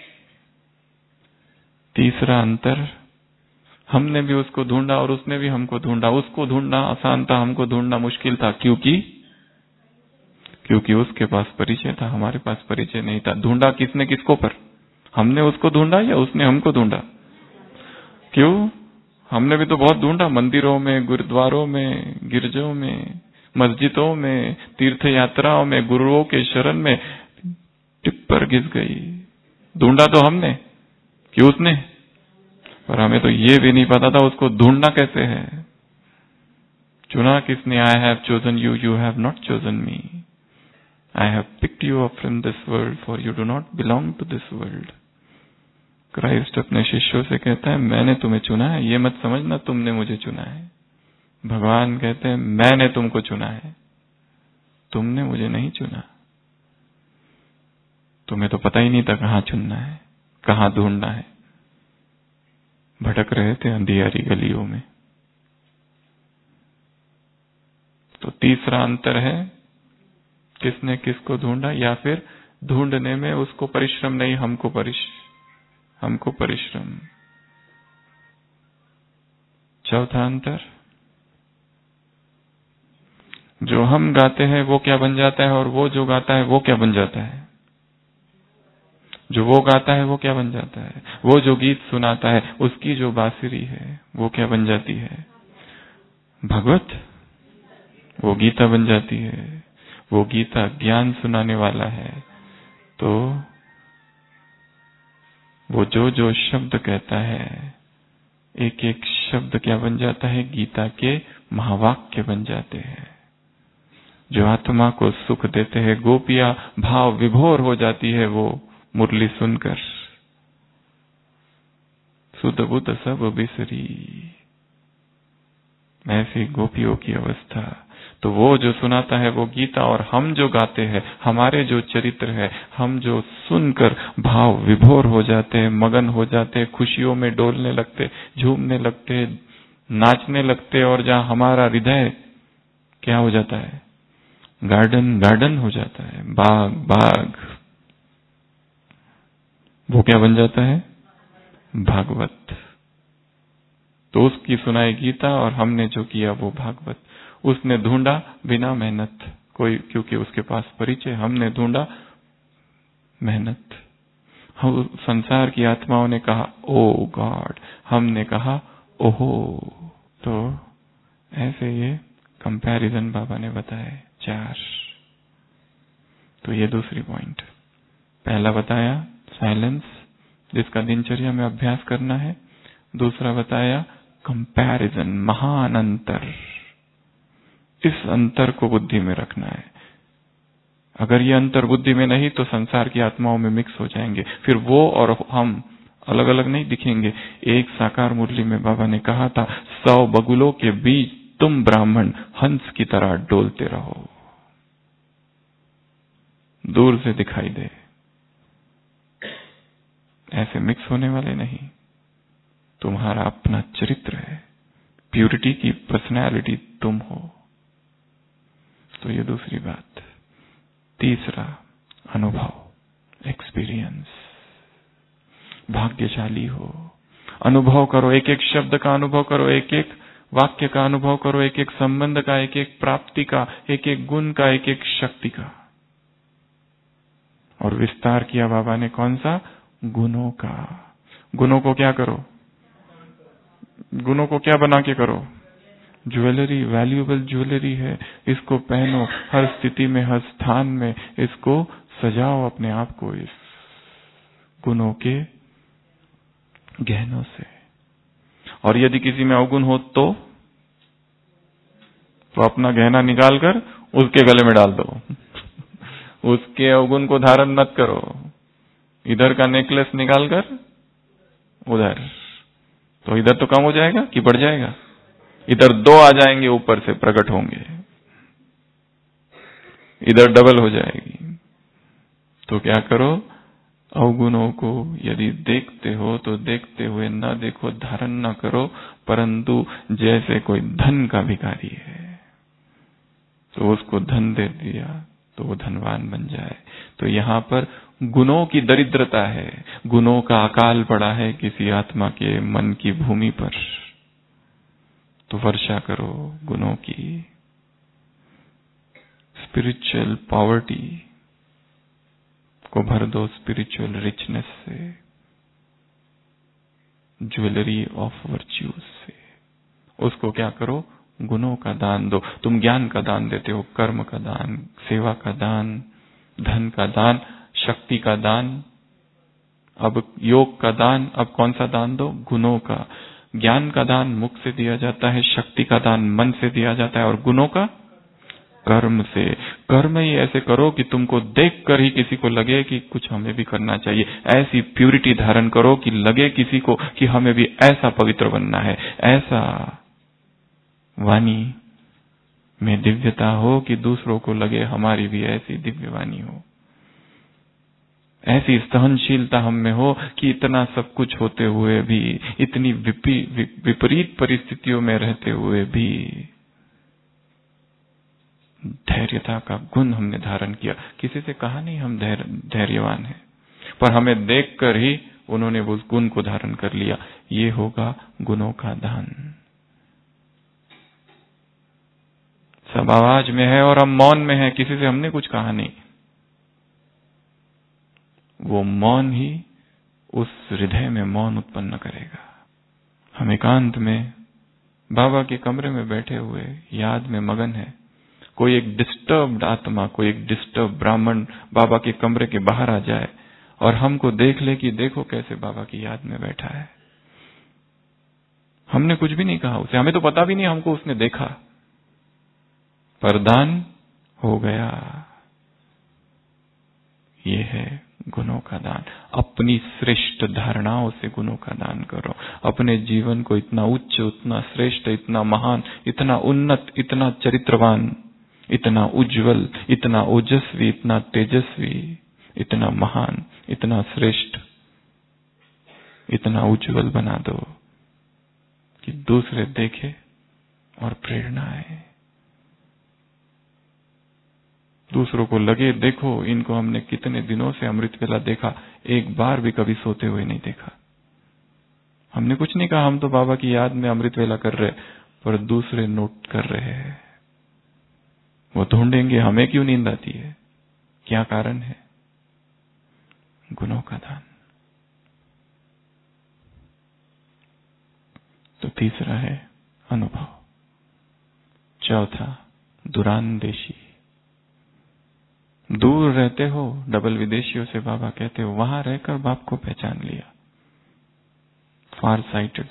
तीसरा अंतर, हमने भी उसको ढूंढा और उसने भी हमको ढूंढा। उसको ढूंढना आसान था, हमको ढूंढना मुश्किल था। क्योंकि क्योंकि उसके पास परिचय था, हमारे पास परिचय नहीं था। ढूंढा किसने किसको पर? हमने उसको ढूंढा या उसने हमको ढूंढा? क्यों? हमने भी तो बहुत ढूंढा, मंदिरों में, गुरुद्वारों में, गिरजों में, मस्जिदों में, तीर्थ यात्राओं में, गुरुओं के शरण में। टिप्पर घिस गई। ढूंढा तो हमने कि उसने? पर हमें तो ये भी नहीं पता था उसको ढूंढना कैसे है। चुना किसने? I have chosen you, you have not chosen me. I have picked you up from this world, for you do not belong to this world. Christ अपने शिष्यों से कहता है, मैंने तुम्हें चुना है, ये मत समझना तुमने मुझे चुना है। भगवान कहते हैं, मैंने तुमको चुना है, तुमने मुझे नहीं चुना। तुम्हें तो पता ही नहीं था कहां चुनना है, कहां ढूंढना है। भटक रहे थे अंधियारी गलियों में। तो तीसरा अंतर है, किसने किसको ढूंढा, या फिर ढूंढने में उसको परिश्रम नहीं, हमको परिश्रम हमको परिश्रम। चौथा अंतर, जो हम गाते हैं वो क्या बन जाता है, और वो जो गाता है वो क्या बन जाता है। जो वो गाता है वो क्या बन जाता है, वो जो गीत सुनाता है उसकी जो बांसुरी है वो क्या बन जाती है। भगवत, वो गीता बन जाती है। वो गीता ज्ञान सुनाने वाला है। तो वो जो जो शब्द कहता है, एक एक शब्द क्या बन जाता है, गीता के महावाक्य बन जाते हैं, जो आत्मा को सुख देते हैं। गोपियां भाव विभोर हो जाती है वो मुरली सुनकर। सुध बुध सब बिसरी, ऐसी गोपियों की अवस्था। तो वो जो सुनाता है वो गीता, और हम जो गाते हैं, हमारे जो चरित्र है, हम जो सुनकर भाव विभोर हो जाते हैं, मगन हो जाते हैं, खुशियों में डोलने लगते, झूमने लगते, नाचने लगते, और जहां हमारा हृदय क्या हो जाता है, गार्डन गार्डन हो जाता है, बाग बाग, वो क्या बन जाता है, भागवत। तो उसकी सुनाई गीता, और हमने जो किया वो भागवत। उसने ढूंढा बिना मेहनत कोई, क्योंकि उसके पास परिचय। हमने ढूंढा मेहनत। हम संसार की आत्माओं ने कहा ओ गॉड, हमने कहा ओहो। तो ऐसे ये कंपैरिजन बाबा ने बताए चार। तो ये दूसरी पॉइंट। पहला बताया साइलेंस, जिसका दिनचर्या में अभ्यास करना है। दूसरा बताया कंपैरिजन, महान अंतर। इस अंतर को बुद्धि में रखना है। अगर ये अंतर बुद्धि में नहीं तो संसार की आत्माओं में मिक्स हो जाएंगे, फिर वो और हम अलग अलग नहीं दिखेंगे। एक साकार मुरली में बाबा ने कहा था, सौ बगुलों के बीच तुम ब्राह्मण हंस की तरह डोलते रहो, दूर से दिखाई दे, ऐसे मिक्स होने वाले नहीं। तुम्हारा अपना चरित्र है, प्यूरिटी की पर्सनैलिटी तुम हो। तो ये दूसरी बात। तीसरा अनुभव, एक्सपीरियंस। भाग्यशाली हो, अनुभव करो, एक एक शब्द का अनुभव करो, एक एक वाक्य का अनुभव करो, एक एक संबंध का, एक एक प्राप्ति का, एक एक गुण का, एक एक शक्ति का। और विस्तार किया बाबा ने कौन सा, गुणों का। गुणों को क्या करो, गुणों को क्या बना के करो, ज्वेलरी, वैल्यूएबल ज्वेलरी है, इसको पहनो हर स्थिति में, हर स्थान में, इसको सजाओ अपने आप को इस गुणों के गहनों से। और यदि किसी में अवगुण हो तो तो अपना गहना निकाल कर उसके गले में डाल दो। उसके अवगुण को धारण मत करो। इधर का नेकलेस निकाल कर उधर, तो इधर तो कम हो जाएगा कि बढ़ जाएगा, इधर दो आ जाएंगे, ऊपर से प्रकट होंगे, इधर डबल हो जाएगी। तो क्या करो, अवगुणों को यदि देखते हो तो देखते हुए न देखो, धारण न करो, परंतु जैसे कोई धन का भिखारी है, तो उसको धन दे दिया तो वो धनवान बन जाए। तो यहाँ पर गुणों की दरिद्रता है, गुणों का अकाल पड़ा है किसी आत्मा के मन की भूमि पर। तो वर्षा करो गुणों की, स्पिरिचुअल पॉवर्टी को भर दो स्पिरिचुअल रिचनेस से, ज्वेलरी ऑफ वर्च्यूज से। उसको क्या करो, गुणों का दान दो। तुम ज्ञान का दान देते हो, कर्म का दान, सेवा का दान, धन का दान, शक्ति का दान, अब योग का दान। अब कौन सा दान दो, गुणों का। ज्ञान का दान मुख से दिया जाता है, शक्ति का दान मन से दिया जाता है, और गुणों का कर्म से। कर्म ही ऐसे करो कि तुमको देखकर ही किसी को लगे कि कुछ हमें भी करना चाहिए। ऐसी प्यूरिटी धारण करो कि लगे किसी को कि हमें भी ऐसा पवित्र बनना है। ऐसा वाणी में दिव्यता हो कि दूसरों को लगे हमारी भी ऐसी दिव्य वाणी हो। ऐसी सहनशीलता हम में हो कि इतना सब कुछ होते हुए भी, इतनी विपरीत परिस्थितियों में रहते हुए भी धैर्यता का गुण हमने धारण किया। किसी से कहा नहीं हम धैर्यवान हैं, पर हमें देखकर ही उन्होंने उस गुण को धारण कर लिया। ये होगा गुणों का दान। सब आवाज में है और हम मौन में हैं, किसी से हमने कुछ कहा नहीं। वो मौन ही उस हृदय में मौन उत्पन्न करेगा। हम एकांत में बाबा के कमरे में बैठे हुए याद में मगन है। कोई एक डिस्टर्ब्ड आत्मा, कोई एक डिस्टर्ब ब्राह्मण बाबा के कमरे के बाहर आ जाए और हमको देख ले कि देखो कैसे बाबा की याद में बैठा है। हमने कुछ भी नहीं कहा उसे, हमें तो पता भी नहीं हमको उसने देखा, पर दान हो गया। ये है गुणों का दान। अपनी श्रेष्ठ धारणाओं से गुणों का दान करो। अपने जीवन को इतना उच्च, इतना श्रेष्ठ, इतना महान, इतना उन्नत, इतना चरित्रवान, इतना उज्जवल, इतना ओजस्वी, इतना तेजस्वी, इतना महान, इतना श्रेष्ठ, इतना उज्जवल बना दो कि दूसरे देखे और प्रेरणा आए। दूसरों को लगे देखो इनको हमने कितने दिनों से अमृत वेला देखा, एक बार भी कभी सोते हुए नहीं देखा। हमने कुछ नहीं कहा, हम तो बाबा की याद में अमृत वेला कर रहे, पर दूसरे नोट कर रहे हैं। वो ढूंढेंगे हमें क्यों नींद आती है, क्या कारण है। गुणों का दान। तो तीसरा है अनुभव। चौथा दुरानदेशी। दूर रहते हो, डबल विदेशियों से बाबा कहते हो, वहां रहकर बाप को पहचान लिया। फार साइटेड,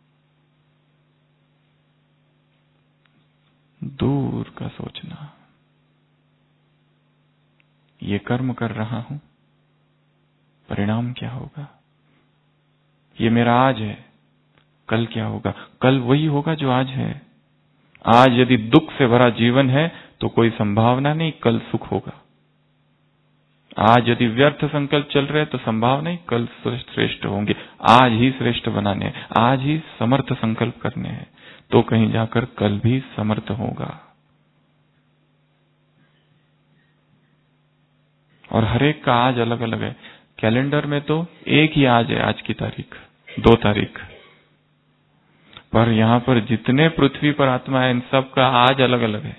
दूर का सोचना। ये कर्म कर रहा हूं, परिणाम क्या होगा। ये मेरा आज है, कल क्या होगा। कल वही होगा जो आज है। आज यदि दुख से भरा जीवन है तो कोई संभावना नहीं कल सुख होगा। आज यदि व्यर्थ संकल्प चल रहे तो संभावना नहीं कल श्रेष्ठ होंगे। आज ही श्रेष्ठ बनाने, आज ही समर्थ संकल्प करने हैं, तो कहीं जाकर कल भी समर्थ होगा। और हर एक का आज अलग अलग है। कैलेंडर में तो एक ही आज है, आज की तारीख, दो तारीख, पर यहां पर जितने पृथ्वी पर आत्मा है इन सब का आज अलग अलग है।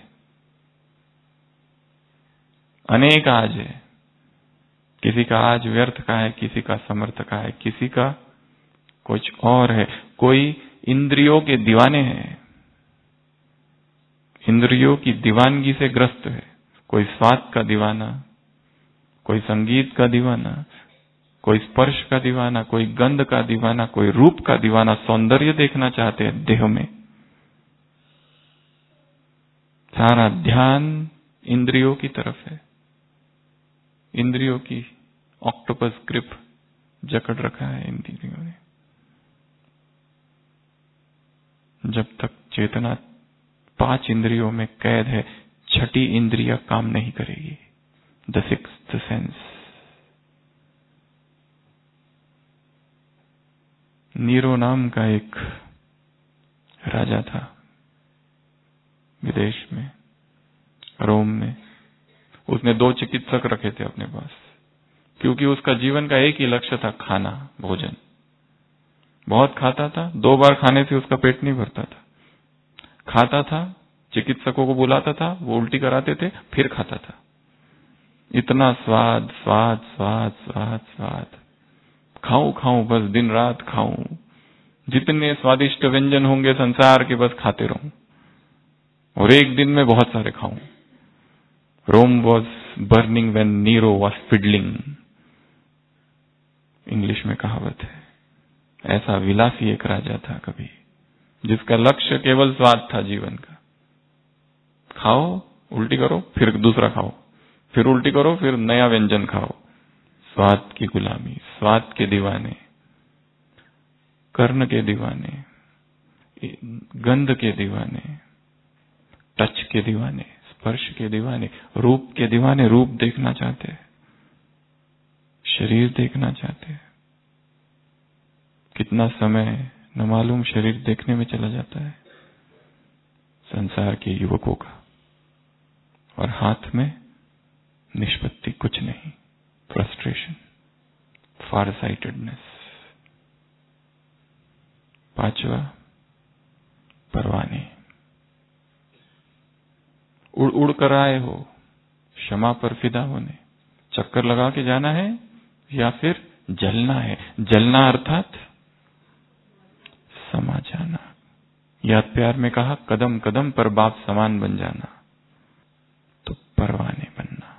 अनेक आज है। किसी का आज व्यर्थ का है, किसी का समर्थ का है, किसी का कुछ और है। कोई इंद्रियों के दीवाने हैं, इंद्रियों की दीवानगी से ग्रस्त है। कोई स्वाद का दीवाना, कोई संगीत का दीवाना, कोई स्पर्श का दीवाना, कोई गंध का दीवाना, कोई रूप का दीवाना। सौंदर्य देखना चाहते हैं देह में। सारा ध्यान इंद्रियों की तरफ है। इंद्रियों की ऑक्टोपस ग्रिप जकड़ रखा है इंद्रियों ने। जब तक चेतना पांच इंद्रियों में कैद है, छठी इंद्रिया काम नहीं करेगी। The sixth sense. नीरो नाम का एक राजा था विदेश में। रोम में। उसने दो चिकित्सक रखे थे अपने पास, क्योंकि उसका जीवन का एक ही लक्ष्य था, खाना, भोजन। बहुत खाता था, दो बार खाने से उसका पेट नहीं भरता था। खाता था, चिकित्सकों को बुलाता था, वो उल्टी कराते थे, फिर खाता था। इतना स्वाद स्वाद स्वाद स्वाद स्वाद, खाऊं खाऊं, बस दिन रात खाऊं, जितने स्वादिष्ट व्यंजन होंगे संसार के बस खाते रहूं, और एक दिन में बहुत सारे खाऊं। Rome was burning when Nero was fiddling, English में कहावत है। ऐसा विलासी एक राजा था कभी, जिसका लक्ष्य केवल स्वाद था जीवन का। खाओ, उल्टी करो, फिर दूसरा खाओ, फिर उल्टी करो, फिर नया व्यंजन खाओ। स्वाद की गुलामी, स्वाद के दीवाने, कर्ण के दीवाने, गंध के दीवाने, टच के दीवाने, स्पर्श के दीवाने, रूप के दीवाने। रूप देखना चाहते, शरीर देखना चाहते। कितना समय न मालूम शरीर देखने में चला जाता है संसार के युवकों का, और हाथ में निष्पत्ति कुछ नहीं। Frustration, farsightedness. पांचवा, परवाने। उड़ उड़ कर आए हो, क्षमा पर फिदा होने। चक्कर लगा के जाना है या फिर जलना है। जलना अर्थात समा जाना। याद प्यार में कहा, कदम कदम पर बाप समान बन जाना। तो परवाने बनना,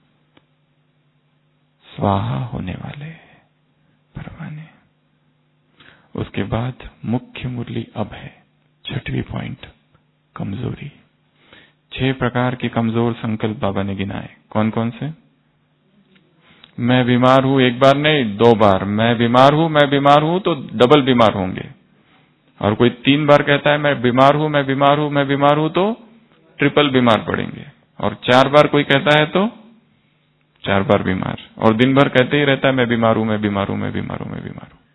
स्वाहा होने वाले परवाने। उसके बाद मुख्य मुरली अब है, छठवीं पॉइंट, कमजोरी। छह प्रकार के कमजोर संकल्प बाबा ने गिनाए। कौन कौन से? मैं बीमार हूं, एक बार नहीं दो बार। मैं बीमार हूं, मैं बीमार हूं, तो डबल बीमार होंगे। और कोई तीन बार कहता है मैं बीमार हूं, मैं बीमार हूं, मैं बीमार हूं, तो ट्रिपल बीमार पड़ेंगे। और चार बार कोई कहता है तो चार बार बीमार। और दिन भर कहते ही रहता है मैं बीमार हूं, मैं बीमार हूं, मैं बीमार हूं, मैं बीमार हूं।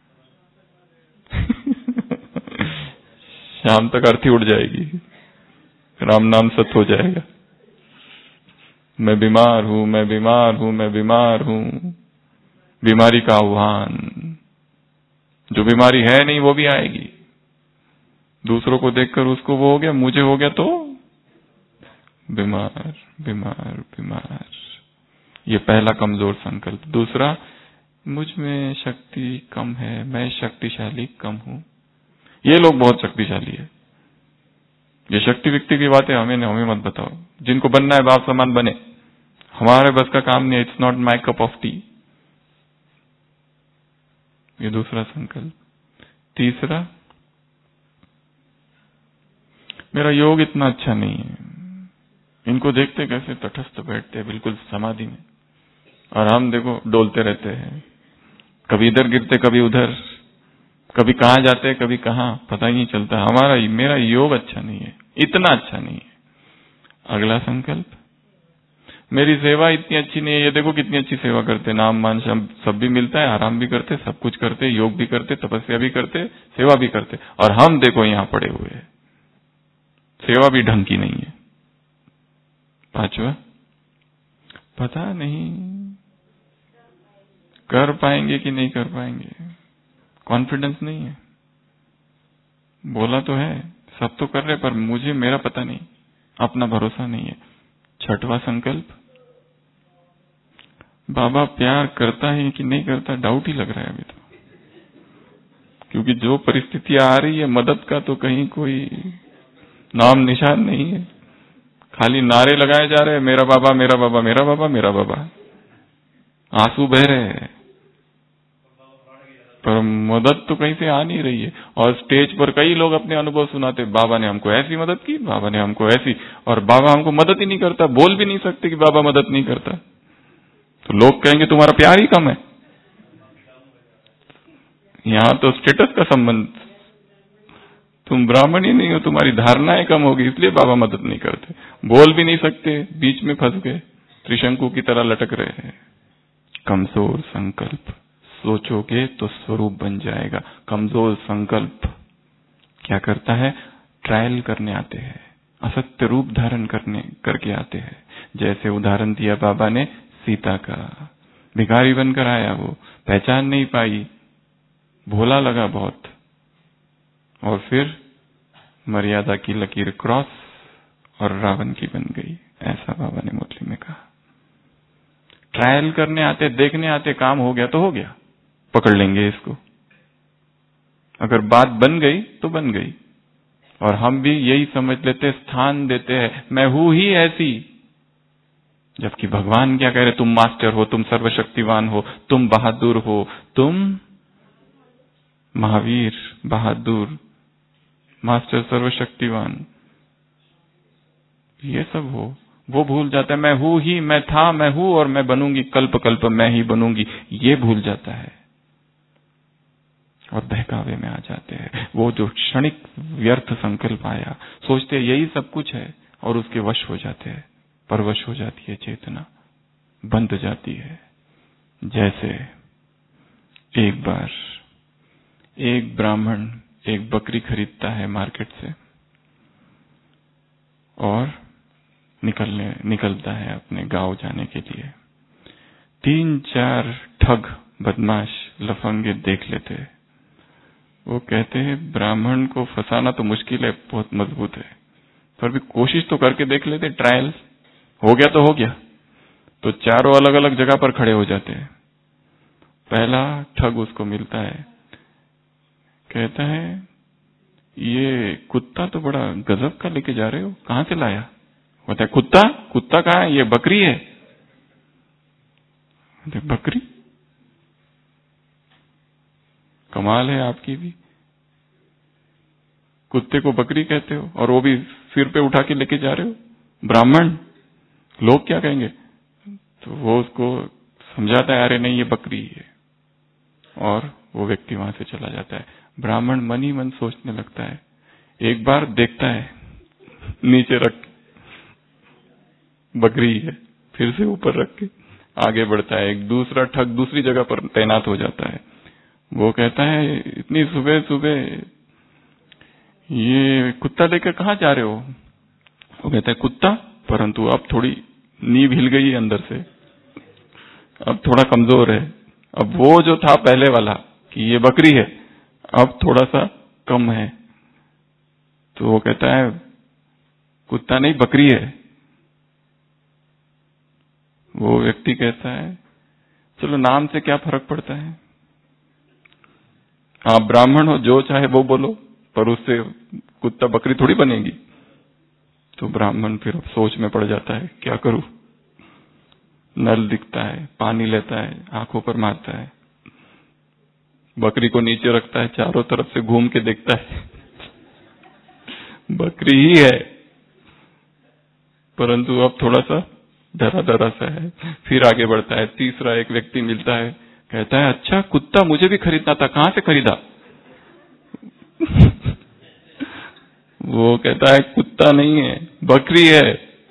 शाम तक अर्थी उड़ जाएगी, राम नाम सत हो जाएगा। मैं बीमार हूं, मैं बीमार हूं, मैं बीमार हूं। बीमारी का आह्वान। जो बीमारी है नहीं वो भी आएगी। दूसरों को देखकर उसको वो हो गया, मुझे हो गया तो बीमार बीमार बीमार। ये पहला कमजोर संकल्प। दूसरा, मुझ में शक्ति कम है, मैं शक्तिशाली कम हूं। ये लोग बहुत शक्तिशाली है। ये शक्ति विक्ति की बातें हमें हमें मत बताओ। जिनको बनना है बाप समान बने, हमारे बस का काम नहीं है। It's not my cup of tea. ये दूसरा संकल्प। तीसरा, मेरा योग इतना अच्छा नहीं है। इनको देखते कैसे तटस्थ बैठते हैं बिल्कुल समाधि में, और हम देखो डोलते रहते हैं, कभी इधर गिरते कभी उधर, कभी कहां जाते कभी कहां, पता ही नहीं चलता। हमारा मेरा योग अच्छा नहीं है, इतना अच्छा नहीं है। अगला संकल्प, मेरी सेवा इतनी अच्छी नहीं है। ये देखो कितनी अच्छी सेवा करते, नाम मान सब भी मिलता है, आराम भी करते, सब कुछ करते, योग भी करते, तपस्या भी करते, सेवा भी करते, और हम देखो यहां पड़े हुए हैं, सेवा भी ढंग की नहीं है। पांचवा, पता नहीं कर पाएंगे कि नहीं कर पाएंगे, कॉन्फिडेंस नहीं है। बोला तो है, सब तो कर रहे, पर मुझे मेरा पता नहीं, अपना भरोसा नहीं है। छठवां संकल्प, बाबा प्यार करता है कि नहीं करता, डाउट ही लग रहा है अभी तो, क्योंकि जो परिस्थितियां आ रही है मदद का तो कहीं कोई नाम निशान नहीं है। खाली नारे लगाए जा रहे हैं, मेरा बाबा मेरा बाबा मेरा बाबा मेरा बाबा, आंसू बह रहे हैं, पर मदद तो कहीं से आ नहीं रही है। और स्टेज पर कई लोग अपने अनुभव सुनाते, बाबा ने हमको ऐसी मदद की, बाबा ने हमको ऐसी, और बाबा हमको मदद ही नहीं करता। बोल भी नहीं सकते कि बाबा मदद नहीं करता, तो लोग कहेंगे तुम्हारा प्यार ही कम है। यहां तो स्टेटस का संबंध, तुम ब्राह्मण ही नहीं हो, तुम्हारी धारणाएं कम होगी, इसलिए बाबा मदद नहीं करते। बोल भी नहीं सकते, बीच में फंस गए, त्रिशंकु की तरह लटक रहे हैं। कमजोर संकल्प, सोचोगे तो स्वरूप बन जाएगा। कमजोर संकल्प क्या करता है? ट्रायल करने आते हैं, असत्य रूप धारण करने करके आते हैं। जैसे उदाहरण दिया बाबा ने सीता का, भिखारी बनकर आया, वो पहचान नहीं पाई, भोला लगा बहुत, और फिर मर्यादा की लकीर क्रॉस और रावण की बन गई। ऐसा बाबा ने मुरली में कहा। ट्रायल करने आते, देखने आते, काम हो गया तो हो गया, पकड़ लेंगे इसको। अगर बात बन गई तो बन गई। और हम भी यही समझ लेते, स्थान देते हैं, मैं हूं ही ऐसी। जबकि भगवान क्या कह रहे, तुम मास्टर हो, तुम सर्वशक्तिवान हो, तुम बहादुर हो, तुम महावीर, बहादुर, मास्टर, सर्वशक्तिवान, ये सब हो। वो भूल जाता है मैं हूं ही, मैं था, मैं हूं और मैं बनूंगी, कल्प कल्प मैं ही बनूंगी, ये भूल जाता है और बहकावे में आ जाते हैं। वो जो क्षणिक व्यर्थ संकल्प आया, सोचते यही सब कुछ है और उसके वश हो जाते हैं, परवश हो जाती है चेतना, बंध जाती है। जैसे एक बार एक ब्राह्मण एक बकरी खरीदता है मार्केट से और निकलने निकलता है अपने गांव जाने के लिए। तीन चार ठग बदमाश लफंगे देख लेते हैं। वो कहते हैं ब्राह्मण को फंसाना तो मुश्किल है, बहुत मजबूत है, पर भी कोशिश तो करके देख लेते, ट्रायल हो गया तो हो गया। तो चारों अलग अलग जगह पर खड़े हो जाते हैं। पहला ठग उसको मिलता है, कहता है ये कुत्ता तो बड़ा गजब का लेके जा रहे हो, कहां से लाया? कहता है कुत्ता कुत्ता कहाँ है? ये बकरी है। बकरी? कमाल है आपकी भी, कुत्ते को बकरी कहते हो और वो भी सिर पे उठा के लेके जा रहे हो, ब्राह्मण, लोग क्या कहेंगे? तो वो उसको समझाता है, अरे नहीं ये बकरी है, और वो व्यक्ति वहां से चला जाता है। ब्राह्मण मन ही मन सोचने लगता है, एक बार देखता है नीचे रख बकरी है, फिर से ऊपर रख के आगे बढ़ता है। एक दूसरा ठग दूसरी जगह पर तैनात हो जाता है। वो कहता है इतनी सुबह सुबह ये कुत्ता लेकर कहां जा रहे हो? वो कहता है कुत्ता, परंतु अब थोड़ी नींव हिल गई है अंदर से, अब थोड़ा कमजोर है। अब वो जो था पहले वाला कि ये बकरी है, अब थोड़ा सा कम है। तो वो कहता है कुत्ता नहीं बकरी है। वो व्यक्ति कहता है चलो नाम से क्या फर्क पड़ता है, आप ब्राह्मण हो, जो चाहे वो बोलो, पर उससे कुत्ता बकरी थोड़ी बनेगी। तो ब्राह्मण फिर सोच में पड़ जाता है, क्या करूं? नल दिखता है, पानी लेता है, आंखों पर मारता है, बकरी को नीचे रखता है, चारों तरफ से घूम के देखता है बकरी ही है, परंतु अब थोड़ा सा डरा डरा सा है। फिर आगे बढ़ता है। तीसरा एक व्यक्ति मिलता है, कहता है अच्छा कुत्ता मुझे भी खरीदना था, कहां से खरीदा? वो कहता है कुत्ता नहीं है, बकरी है।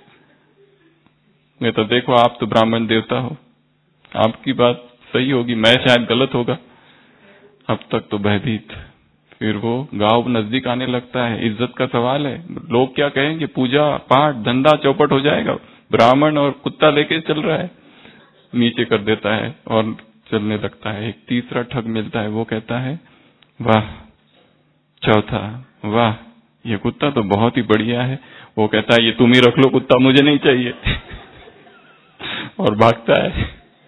मैं तो देखो आप तो ब्राह्मण देवता हो, आपकी बात सही होगी, मैं शायद गलत होगा। अब तक तो भयभीत। फिर वो गांव नजदीक आने लगता है, इज्जत का सवाल है, लोग क्या कहेंगे, पूजा पाठ धंधा चौपट हो जाएगा, ब्राह्मण और कुत्ता लेके चल रहा है। नीचे कर देता है और चलने लगता है। एक तीसरा ठग मिलता है, वो कहता है वाह, चौथा वाह ये कुत्ता तो बहुत ही बढ़िया है। वो कहता है ये तुम ही रख लो कुत्ता, मुझे नहीं चाहिए और भागता है।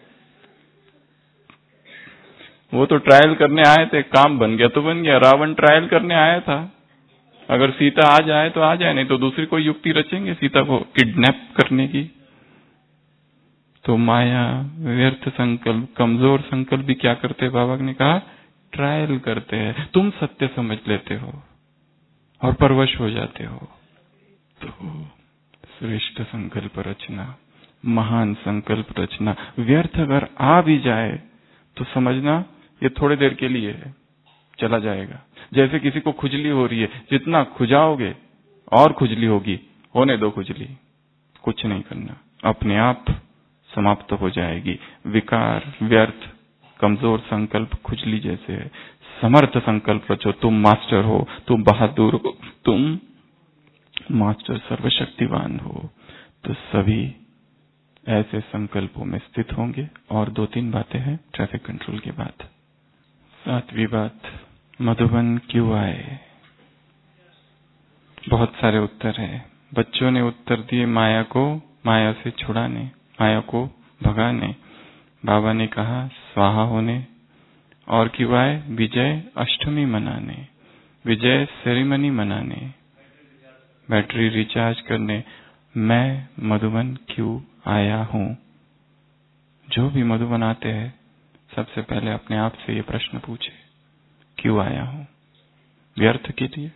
वो तो ट्रायल करने आए थे, काम बन गया तो बन गया। रावण ट्रायल करने आया था, अगर सीता आ जाए तो आ जाए, नहीं तो दूसरी कोई युक्ति रचेंगे सीता को किडनैप करने की। तो माया, व्यर्थ संकल्प, कमजोर संकल्प भी क्या करते हैं? बाबा ने कहा ट्रायल करते हैं। तुम सत्य समझ लेते हो और परवश हो जाते हो। तो श्रेष्ठ संकल्प रचना, महान संकल्प रचना। व्यर्थ अगर आ भी जाए तो समझना ये थोड़ी देर के लिए है, चला जाएगा। जैसे किसी को खुजली हो रही है, जितना खुजाओगे और खुजली होगी, होने दो खुजली, कुछ नहीं करना, अपने आप समाप्त हो जाएगी। विकार, व्यर्थ, कमजोर संकल्प खुजली जैसे है। समर्थ संकल्प रचो, तुम मास्टर हो, तुम बहादुर हो, तुम मास्टर सर्वशक्तिवान हो तो सभी ऐसे संकल्पों में स्थित होंगे। और दो तीन बातें हैं ट्रैफिक कंट्रोल के बाद। सातवीं बात, मधुबन क्यों आए? बहुत सारे उत्तर हैं। बच्चों ने उत्तर दिए माया को माया से छुड़ाने, माया को भगाने। बाबा ने कहा स्वाहा होने। और क्यों आए? विजय अष्टमी मनाने, विजय सेरेमनी मनाने, बैटरी रिचार्ज करने। मैं मधुबन क्यों आया हूं? जो भी मधुबन आते हैं सबसे पहले अपने आप से ये प्रश्न पूछे, क्यों आया हूं? व्यर्थ के लिए,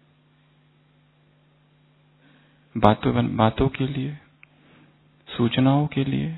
बातों बातों के लिए, सूचनाओं के लिए,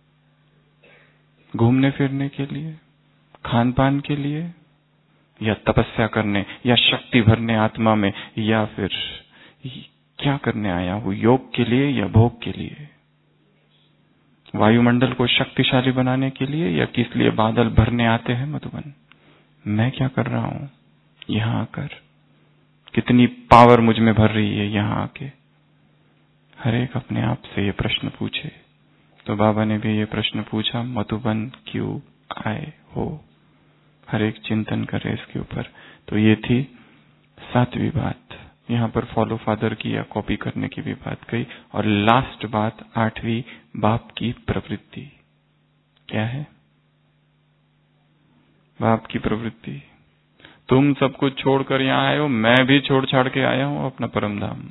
घूमने फिरने के लिए, खान पान के लिए, या तपस्या करने, या शक्ति भरने आत्मा में, या फिर क्या करने आया हूं? योग के लिए या भोग के लिए? वायुमंडल को शक्तिशाली बनाने के लिए या किस लिए बादल भरने आते हैं मधुबन? मैं क्या कर रहा हूं यहां आकर? कितनी पावर मुझ में भर रही है यहां आके? हर एक अपने आप से ये प्रश्न पूछे। तो बाबा ने भी ये प्रश्न पूछा, मधुबन क्यों आए हो? हर एक चिंतन करे इसके ऊपर। तो ये थी सातवीं बात। यहाँ पर फॉलो फादर की या कॉपी करने की भी बात कही। और लास्ट बात, आठवीं, बाप की प्रवृत्ति क्या है? बाप की प्रवृत्ति, तुम सब कुछ छोड़कर यहाँ आए हो, मैं भी छोड़ छाड़ के आया हूं अपना परम धाम।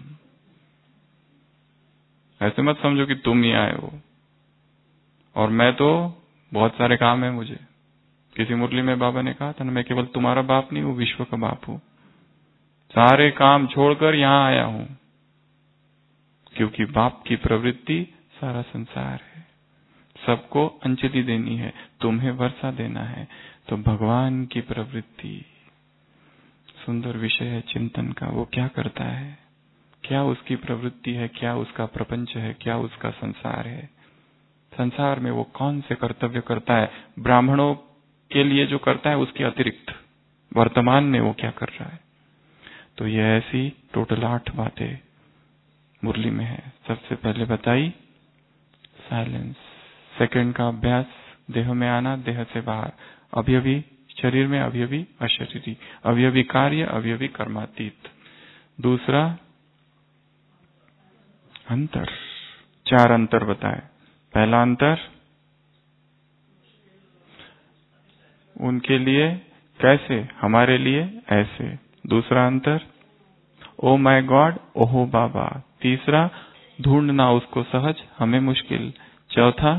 ऐसे मत समझो कि तुम ही आए हो और मैं तो बहुत सारे काम है मुझे। किसी मुरली में बाबा ने कहा था ना, मैं केवल तुम्हारा बाप नहीं हूं, विश्व का बाप हूं। सारे काम छोड़कर यहां आया हूं क्योंकि बाप की प्रवृत्ति सारा संसार है। सबको अंजलि देनी है, तुम्हें वर्षा देना है। तो भगवान की प्रवृत्ति सुंदर विषय है चिंतन का। वो क्या करता है, क्या उसकी प्रवृत्ति है, क्या उसका प्रपंच है, क्या उसका संसार है? संसार में वो कौन से कर्तव्य करता है? ब्राह्मणों के लिए जो करता है उसके अतिरिक्त वर्तमान में वो क्या कर रहा है? तो ये ऐसी टोटल आठ बातें मुरली में है। सबसे पहले बताई साइलेंस, सेकंड का अभ्यास देह में आना, देह से बाहर, अभी अभी शरीर में, अभी अभी अशरीरी, अभी अभी कार्य, अभी अभी कर्मातीत। दूसरा अंतर, चार अंतर बताए। पहला अंतर उनके लिए कैसे, हमारे लिए ऐसे। दूसरा अंतर ओ माय गॉड, ओहो बाबा। तीसरा ढूंढना उसको सहज, हमें मुश्किल। चौथा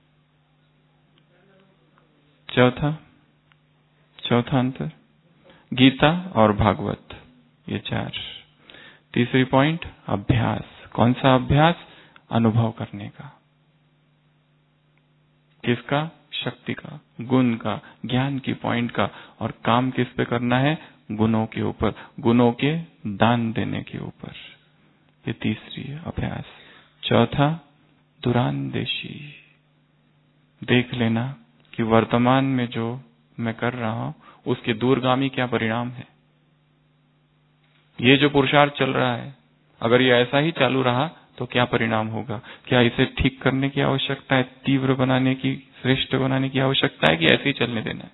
चौथा चौथा अंतर गीता और भागवत, ये चार। तीसरी पॉइंट अभ्यास। कौन सा अभ्यास? अनुभव करने का। किसका? शक्ति का, गुण का, ज्ञान की पॉइंट का। और काम किस पे करना है? गुणों के ऊपर, गुणों के दान देने के ऊपर। ये तीसरी अभ्यास। चौथा दुरानदेशी, देख लेना कि वर्तमान में जो मैं कर रहा हूं उसके दूरगामी क्या परिणाम है। ये जो पुरुषार्थ चल रहा है, अगर ये ऐसा ही चालू रहा तो क्या परिणाम होगा? क्या इसे ठीक करने की आवश्यकता है, तीव्र बनाने की, श्रेष्ठ बनाने की आवश्यकता है, कि ऐसे ही चलने देना है?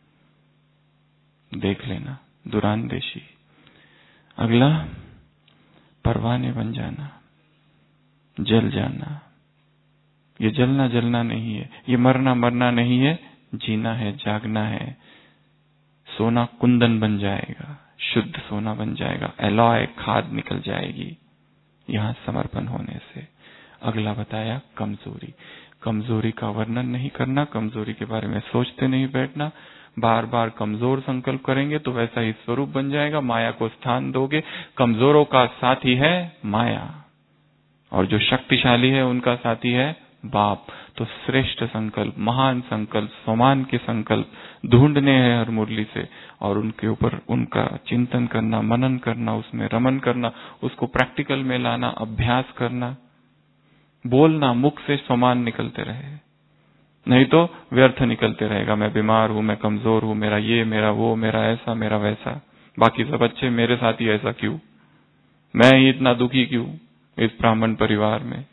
देख लेना, दुरानदेशी। अगला परवाने बन जाना, जल जाना। ये जलना जलना नहीं है, ये मरना मरना नहीं है, जीना है, जागना है। सोना कुंदन बन जाएगा, शुद्ध सोना बन जाएगा, एलॉय खाद निकल जाएगी यहां समर्पण होने से। अगला बताया कमजोरी। कमजोरी का वर्णन नहीं करना, कमजोरी के बारे में सोचते नहीं बैठना। बार बार कमजोर संकल्प करेंगे तो वैसा ही स्वरूप बन जाएगा, माया को स्थान दोगे। कमजोरों का साथी है माया, और जो शक्तिशाली है उनका साथी है बाप। तो श्रेष्ठ संकल्प, महान संकल्प, समान के संकल्प ढूंढने हैं हर मुरली से, और उनके ऊपर उनका चिंतन करना, मनन करना, उसमें रमन करना, उसको प्रैक्टिकल में लाना, अभ्यास करना। बोलना मुख से समान निकलते रहे, नहीं तो व्यर्थ निकलते रहेगा। मैं बीमार हूं, मैं कमजोर हूं, मेरा ये, मेरा वो, मेरा ऐसा, मेरा वैसा, बाकी सब अच्छे, मेरे साथ ही ऐसा क्यों? मैं ही इतना दुखी क्यों इस ब्राह्मण परिवार में।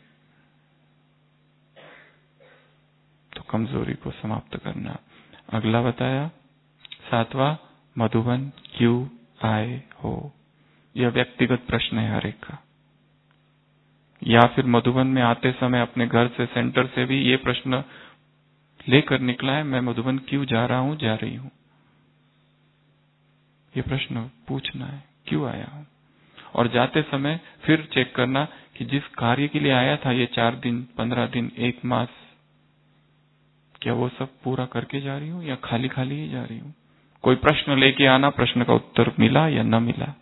तो कमजोरी को समाप्त करना। अगला बताया सातवां, मधुबन क्यों आए हो। यह व्यक्तिगत प्रश्न है हर एक का, या फिर मधुबन में आते समय अपने घर से, सेंटर से भी ये प्रश्न लेकर निकला है, मैं मधुबन क्यों जा रहा हूं, जा रही हूं। ये प्रश्न पूछना है, क्यों आया हूं। और जाते समय फिर चेक करना कि जिस कार्य के लिए आया था ये चार दिन, पंद्रह दिन, एक मास, क्या वो सब पूरा करके जा रही हूं या खाली खाली ही जा रही हूं। कोई प्रश्न लेके आना, प्रश्न का उत्तर मिला या न मिला।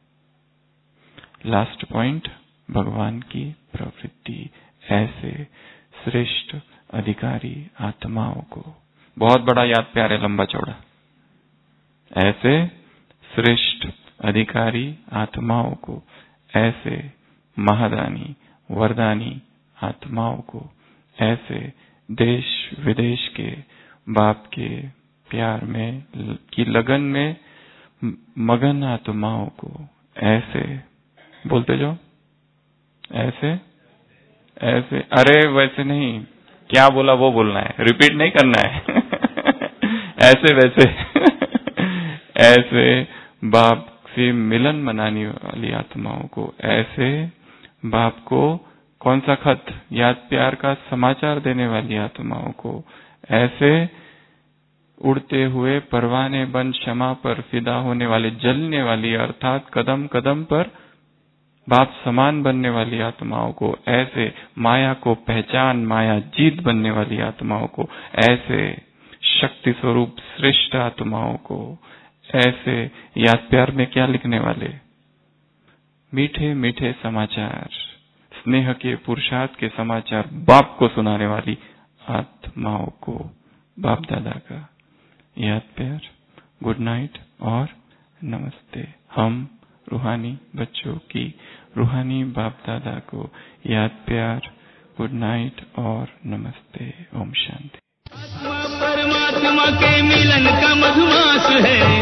लास्ट पॉइंट, भगवान की प्रवृत्ति। ऐसे श्रेष्ठ अधिकारी आत्माओं को, बहुत बड़ा याद प्यार है, लंबा चौड़ा। ऐसे श्रेष्ठ अधिकारी आत्माओं को, ऐसे महादानी वरदानी आत्माओं को, ऐसे देश विदेश के बाप के प्यार में की लगन में मगन आत्माओं को, ऐसे बोलते जाओ, ऐसे ऐसे, अरे वैसे नहीं, क्या बोला वो बोलना है, रिपीट नहीं करना है। ऐसे वैसे ऐसे बाप से मिलन मनाने वाली आत्माओं को, ऐसे बाप को कौन सा खत, याद प्यार का समाचार देने वाली आत्माओं को, ऐसे उड़ते हुए परवाने बन क्षमा पर फिदा होने वाले, जलने वाली अर्थात कदम कदम पर बाप समान बनने वाली आत्माओं को, ऐसे माया को पहचान, माया जीत बनने वाली आत्माओं को, ऐसे शक्ति स्वरूप श्रेष्ठ आत्माओं को, ऐसे याद प्यार में क्या लिखने वाले, मीठे मीठे समाचार, स्नेह के पुरुषार्थ के समाचार बाप को सुनाने वाली आत्माओं को, बाप दादा का याद प्यार, गुड नाइट और नमस्ते। हम रूहानी बच्चों की रूहानी बाप दादा को याद प्यार, गुड नाइट और नमस्ते। ओम शांति। परमात्मा के मिलन का मधुमास है।